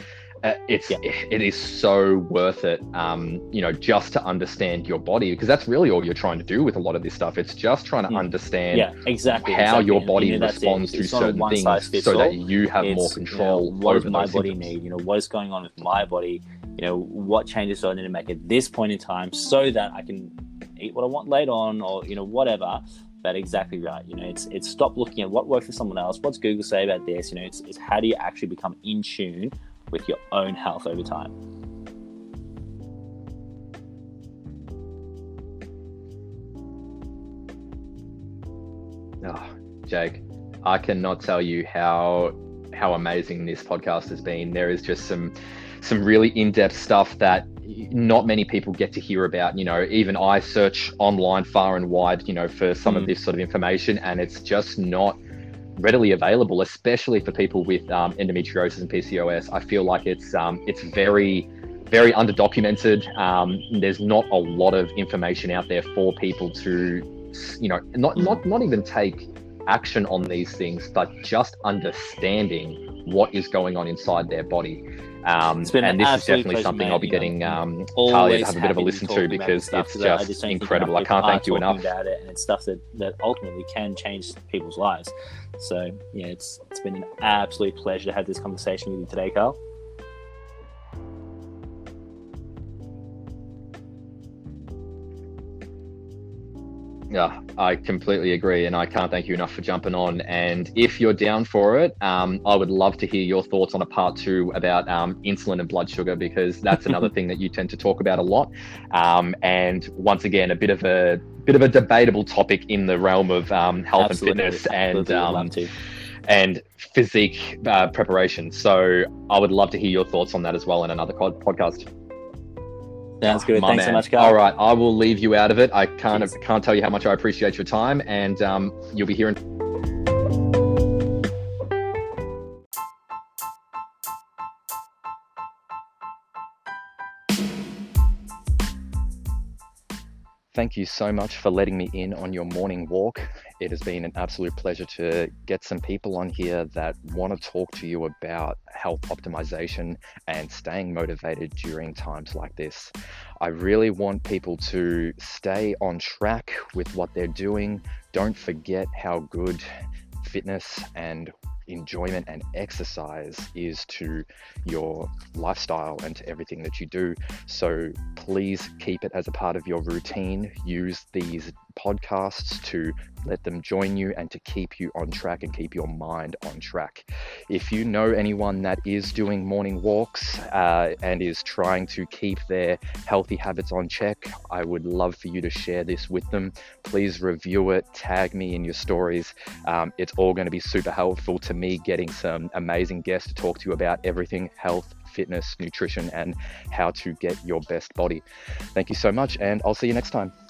it is so worth it, you know, just to understand your body, because that's really all you're trying to do with a lot of this stuff. It's just trying to understand how your body responds to certain things, so that you have more control. You know, what does my body need? You know, what is going on with my body? You know, what changes do I need to make at this point in time so that I can eat what I want later on, or, you know, whatever. But exactly right. You know, it's stop looking at what worked for someone else. What's Google say about this? You know, it's how do you actually become in tune with your own health over time. Oh, Jake, I cannot tell you how amazing this podcast has been. There is just some really in-depth stuff that not many people get to hear about. You know, even I search online far and wide, you know, for some of this sort of information, and it's just not readily available, especially for people with endometriosis and PCOS. I feel like it's very, very underdocumented. There's not a lot of information out there for people to, you know, not even take action on these things, but just understanding what is going on inside their body. And this is definitely something I'll be getting Talia to have a bit of a listen to, because it's just incredible. I can't thank you enough. About it, and it's stuff that ultimately can change people's lives. So yeah, it's been an absolute pleasure to have this conversation with you today, Carl. Yeah, I completely agree, and I can't thank you enough for jumping on. And if you're down for it, I would love to hear your thoughts on a part 2 about insulin and blood sugar, because that's another thing that you tend to talk about a lot. And once again, a bit of a debatable topic in the realm of health and fitness and physique preparation. So I would love to hear your thoughts on that as well in another podcast. Sounds good. Thanks so much, Carl. All right, I will leave you out of it. I can't tell you how much I appreciate your time, and you'll be hearing. Thank you so much for letting me in on your morning walk. It has been an absolute pleasure to get some people on here that want to talk to you about health optimization and staying motivated during times like this. I really want people to stay on track with what they're doing. Don't forget how good fitness and enjoyment and exercise is to your lifestyle and to everything that you do. So please keep it as a part of your routine. Use these podcasts to let them join you and to keep you on track and keep your mind on track. If you know anyone that is doing morning walks and is trying to keep their healthy habits on check, I would love for you to share this with them. Please review it, tag me in your stories. It's all going to be super helpful to me getting some amazing guests to talk to you about everything health, fitness, nutrition, and how to get your best body. Thank you so much, and I'll see you next time.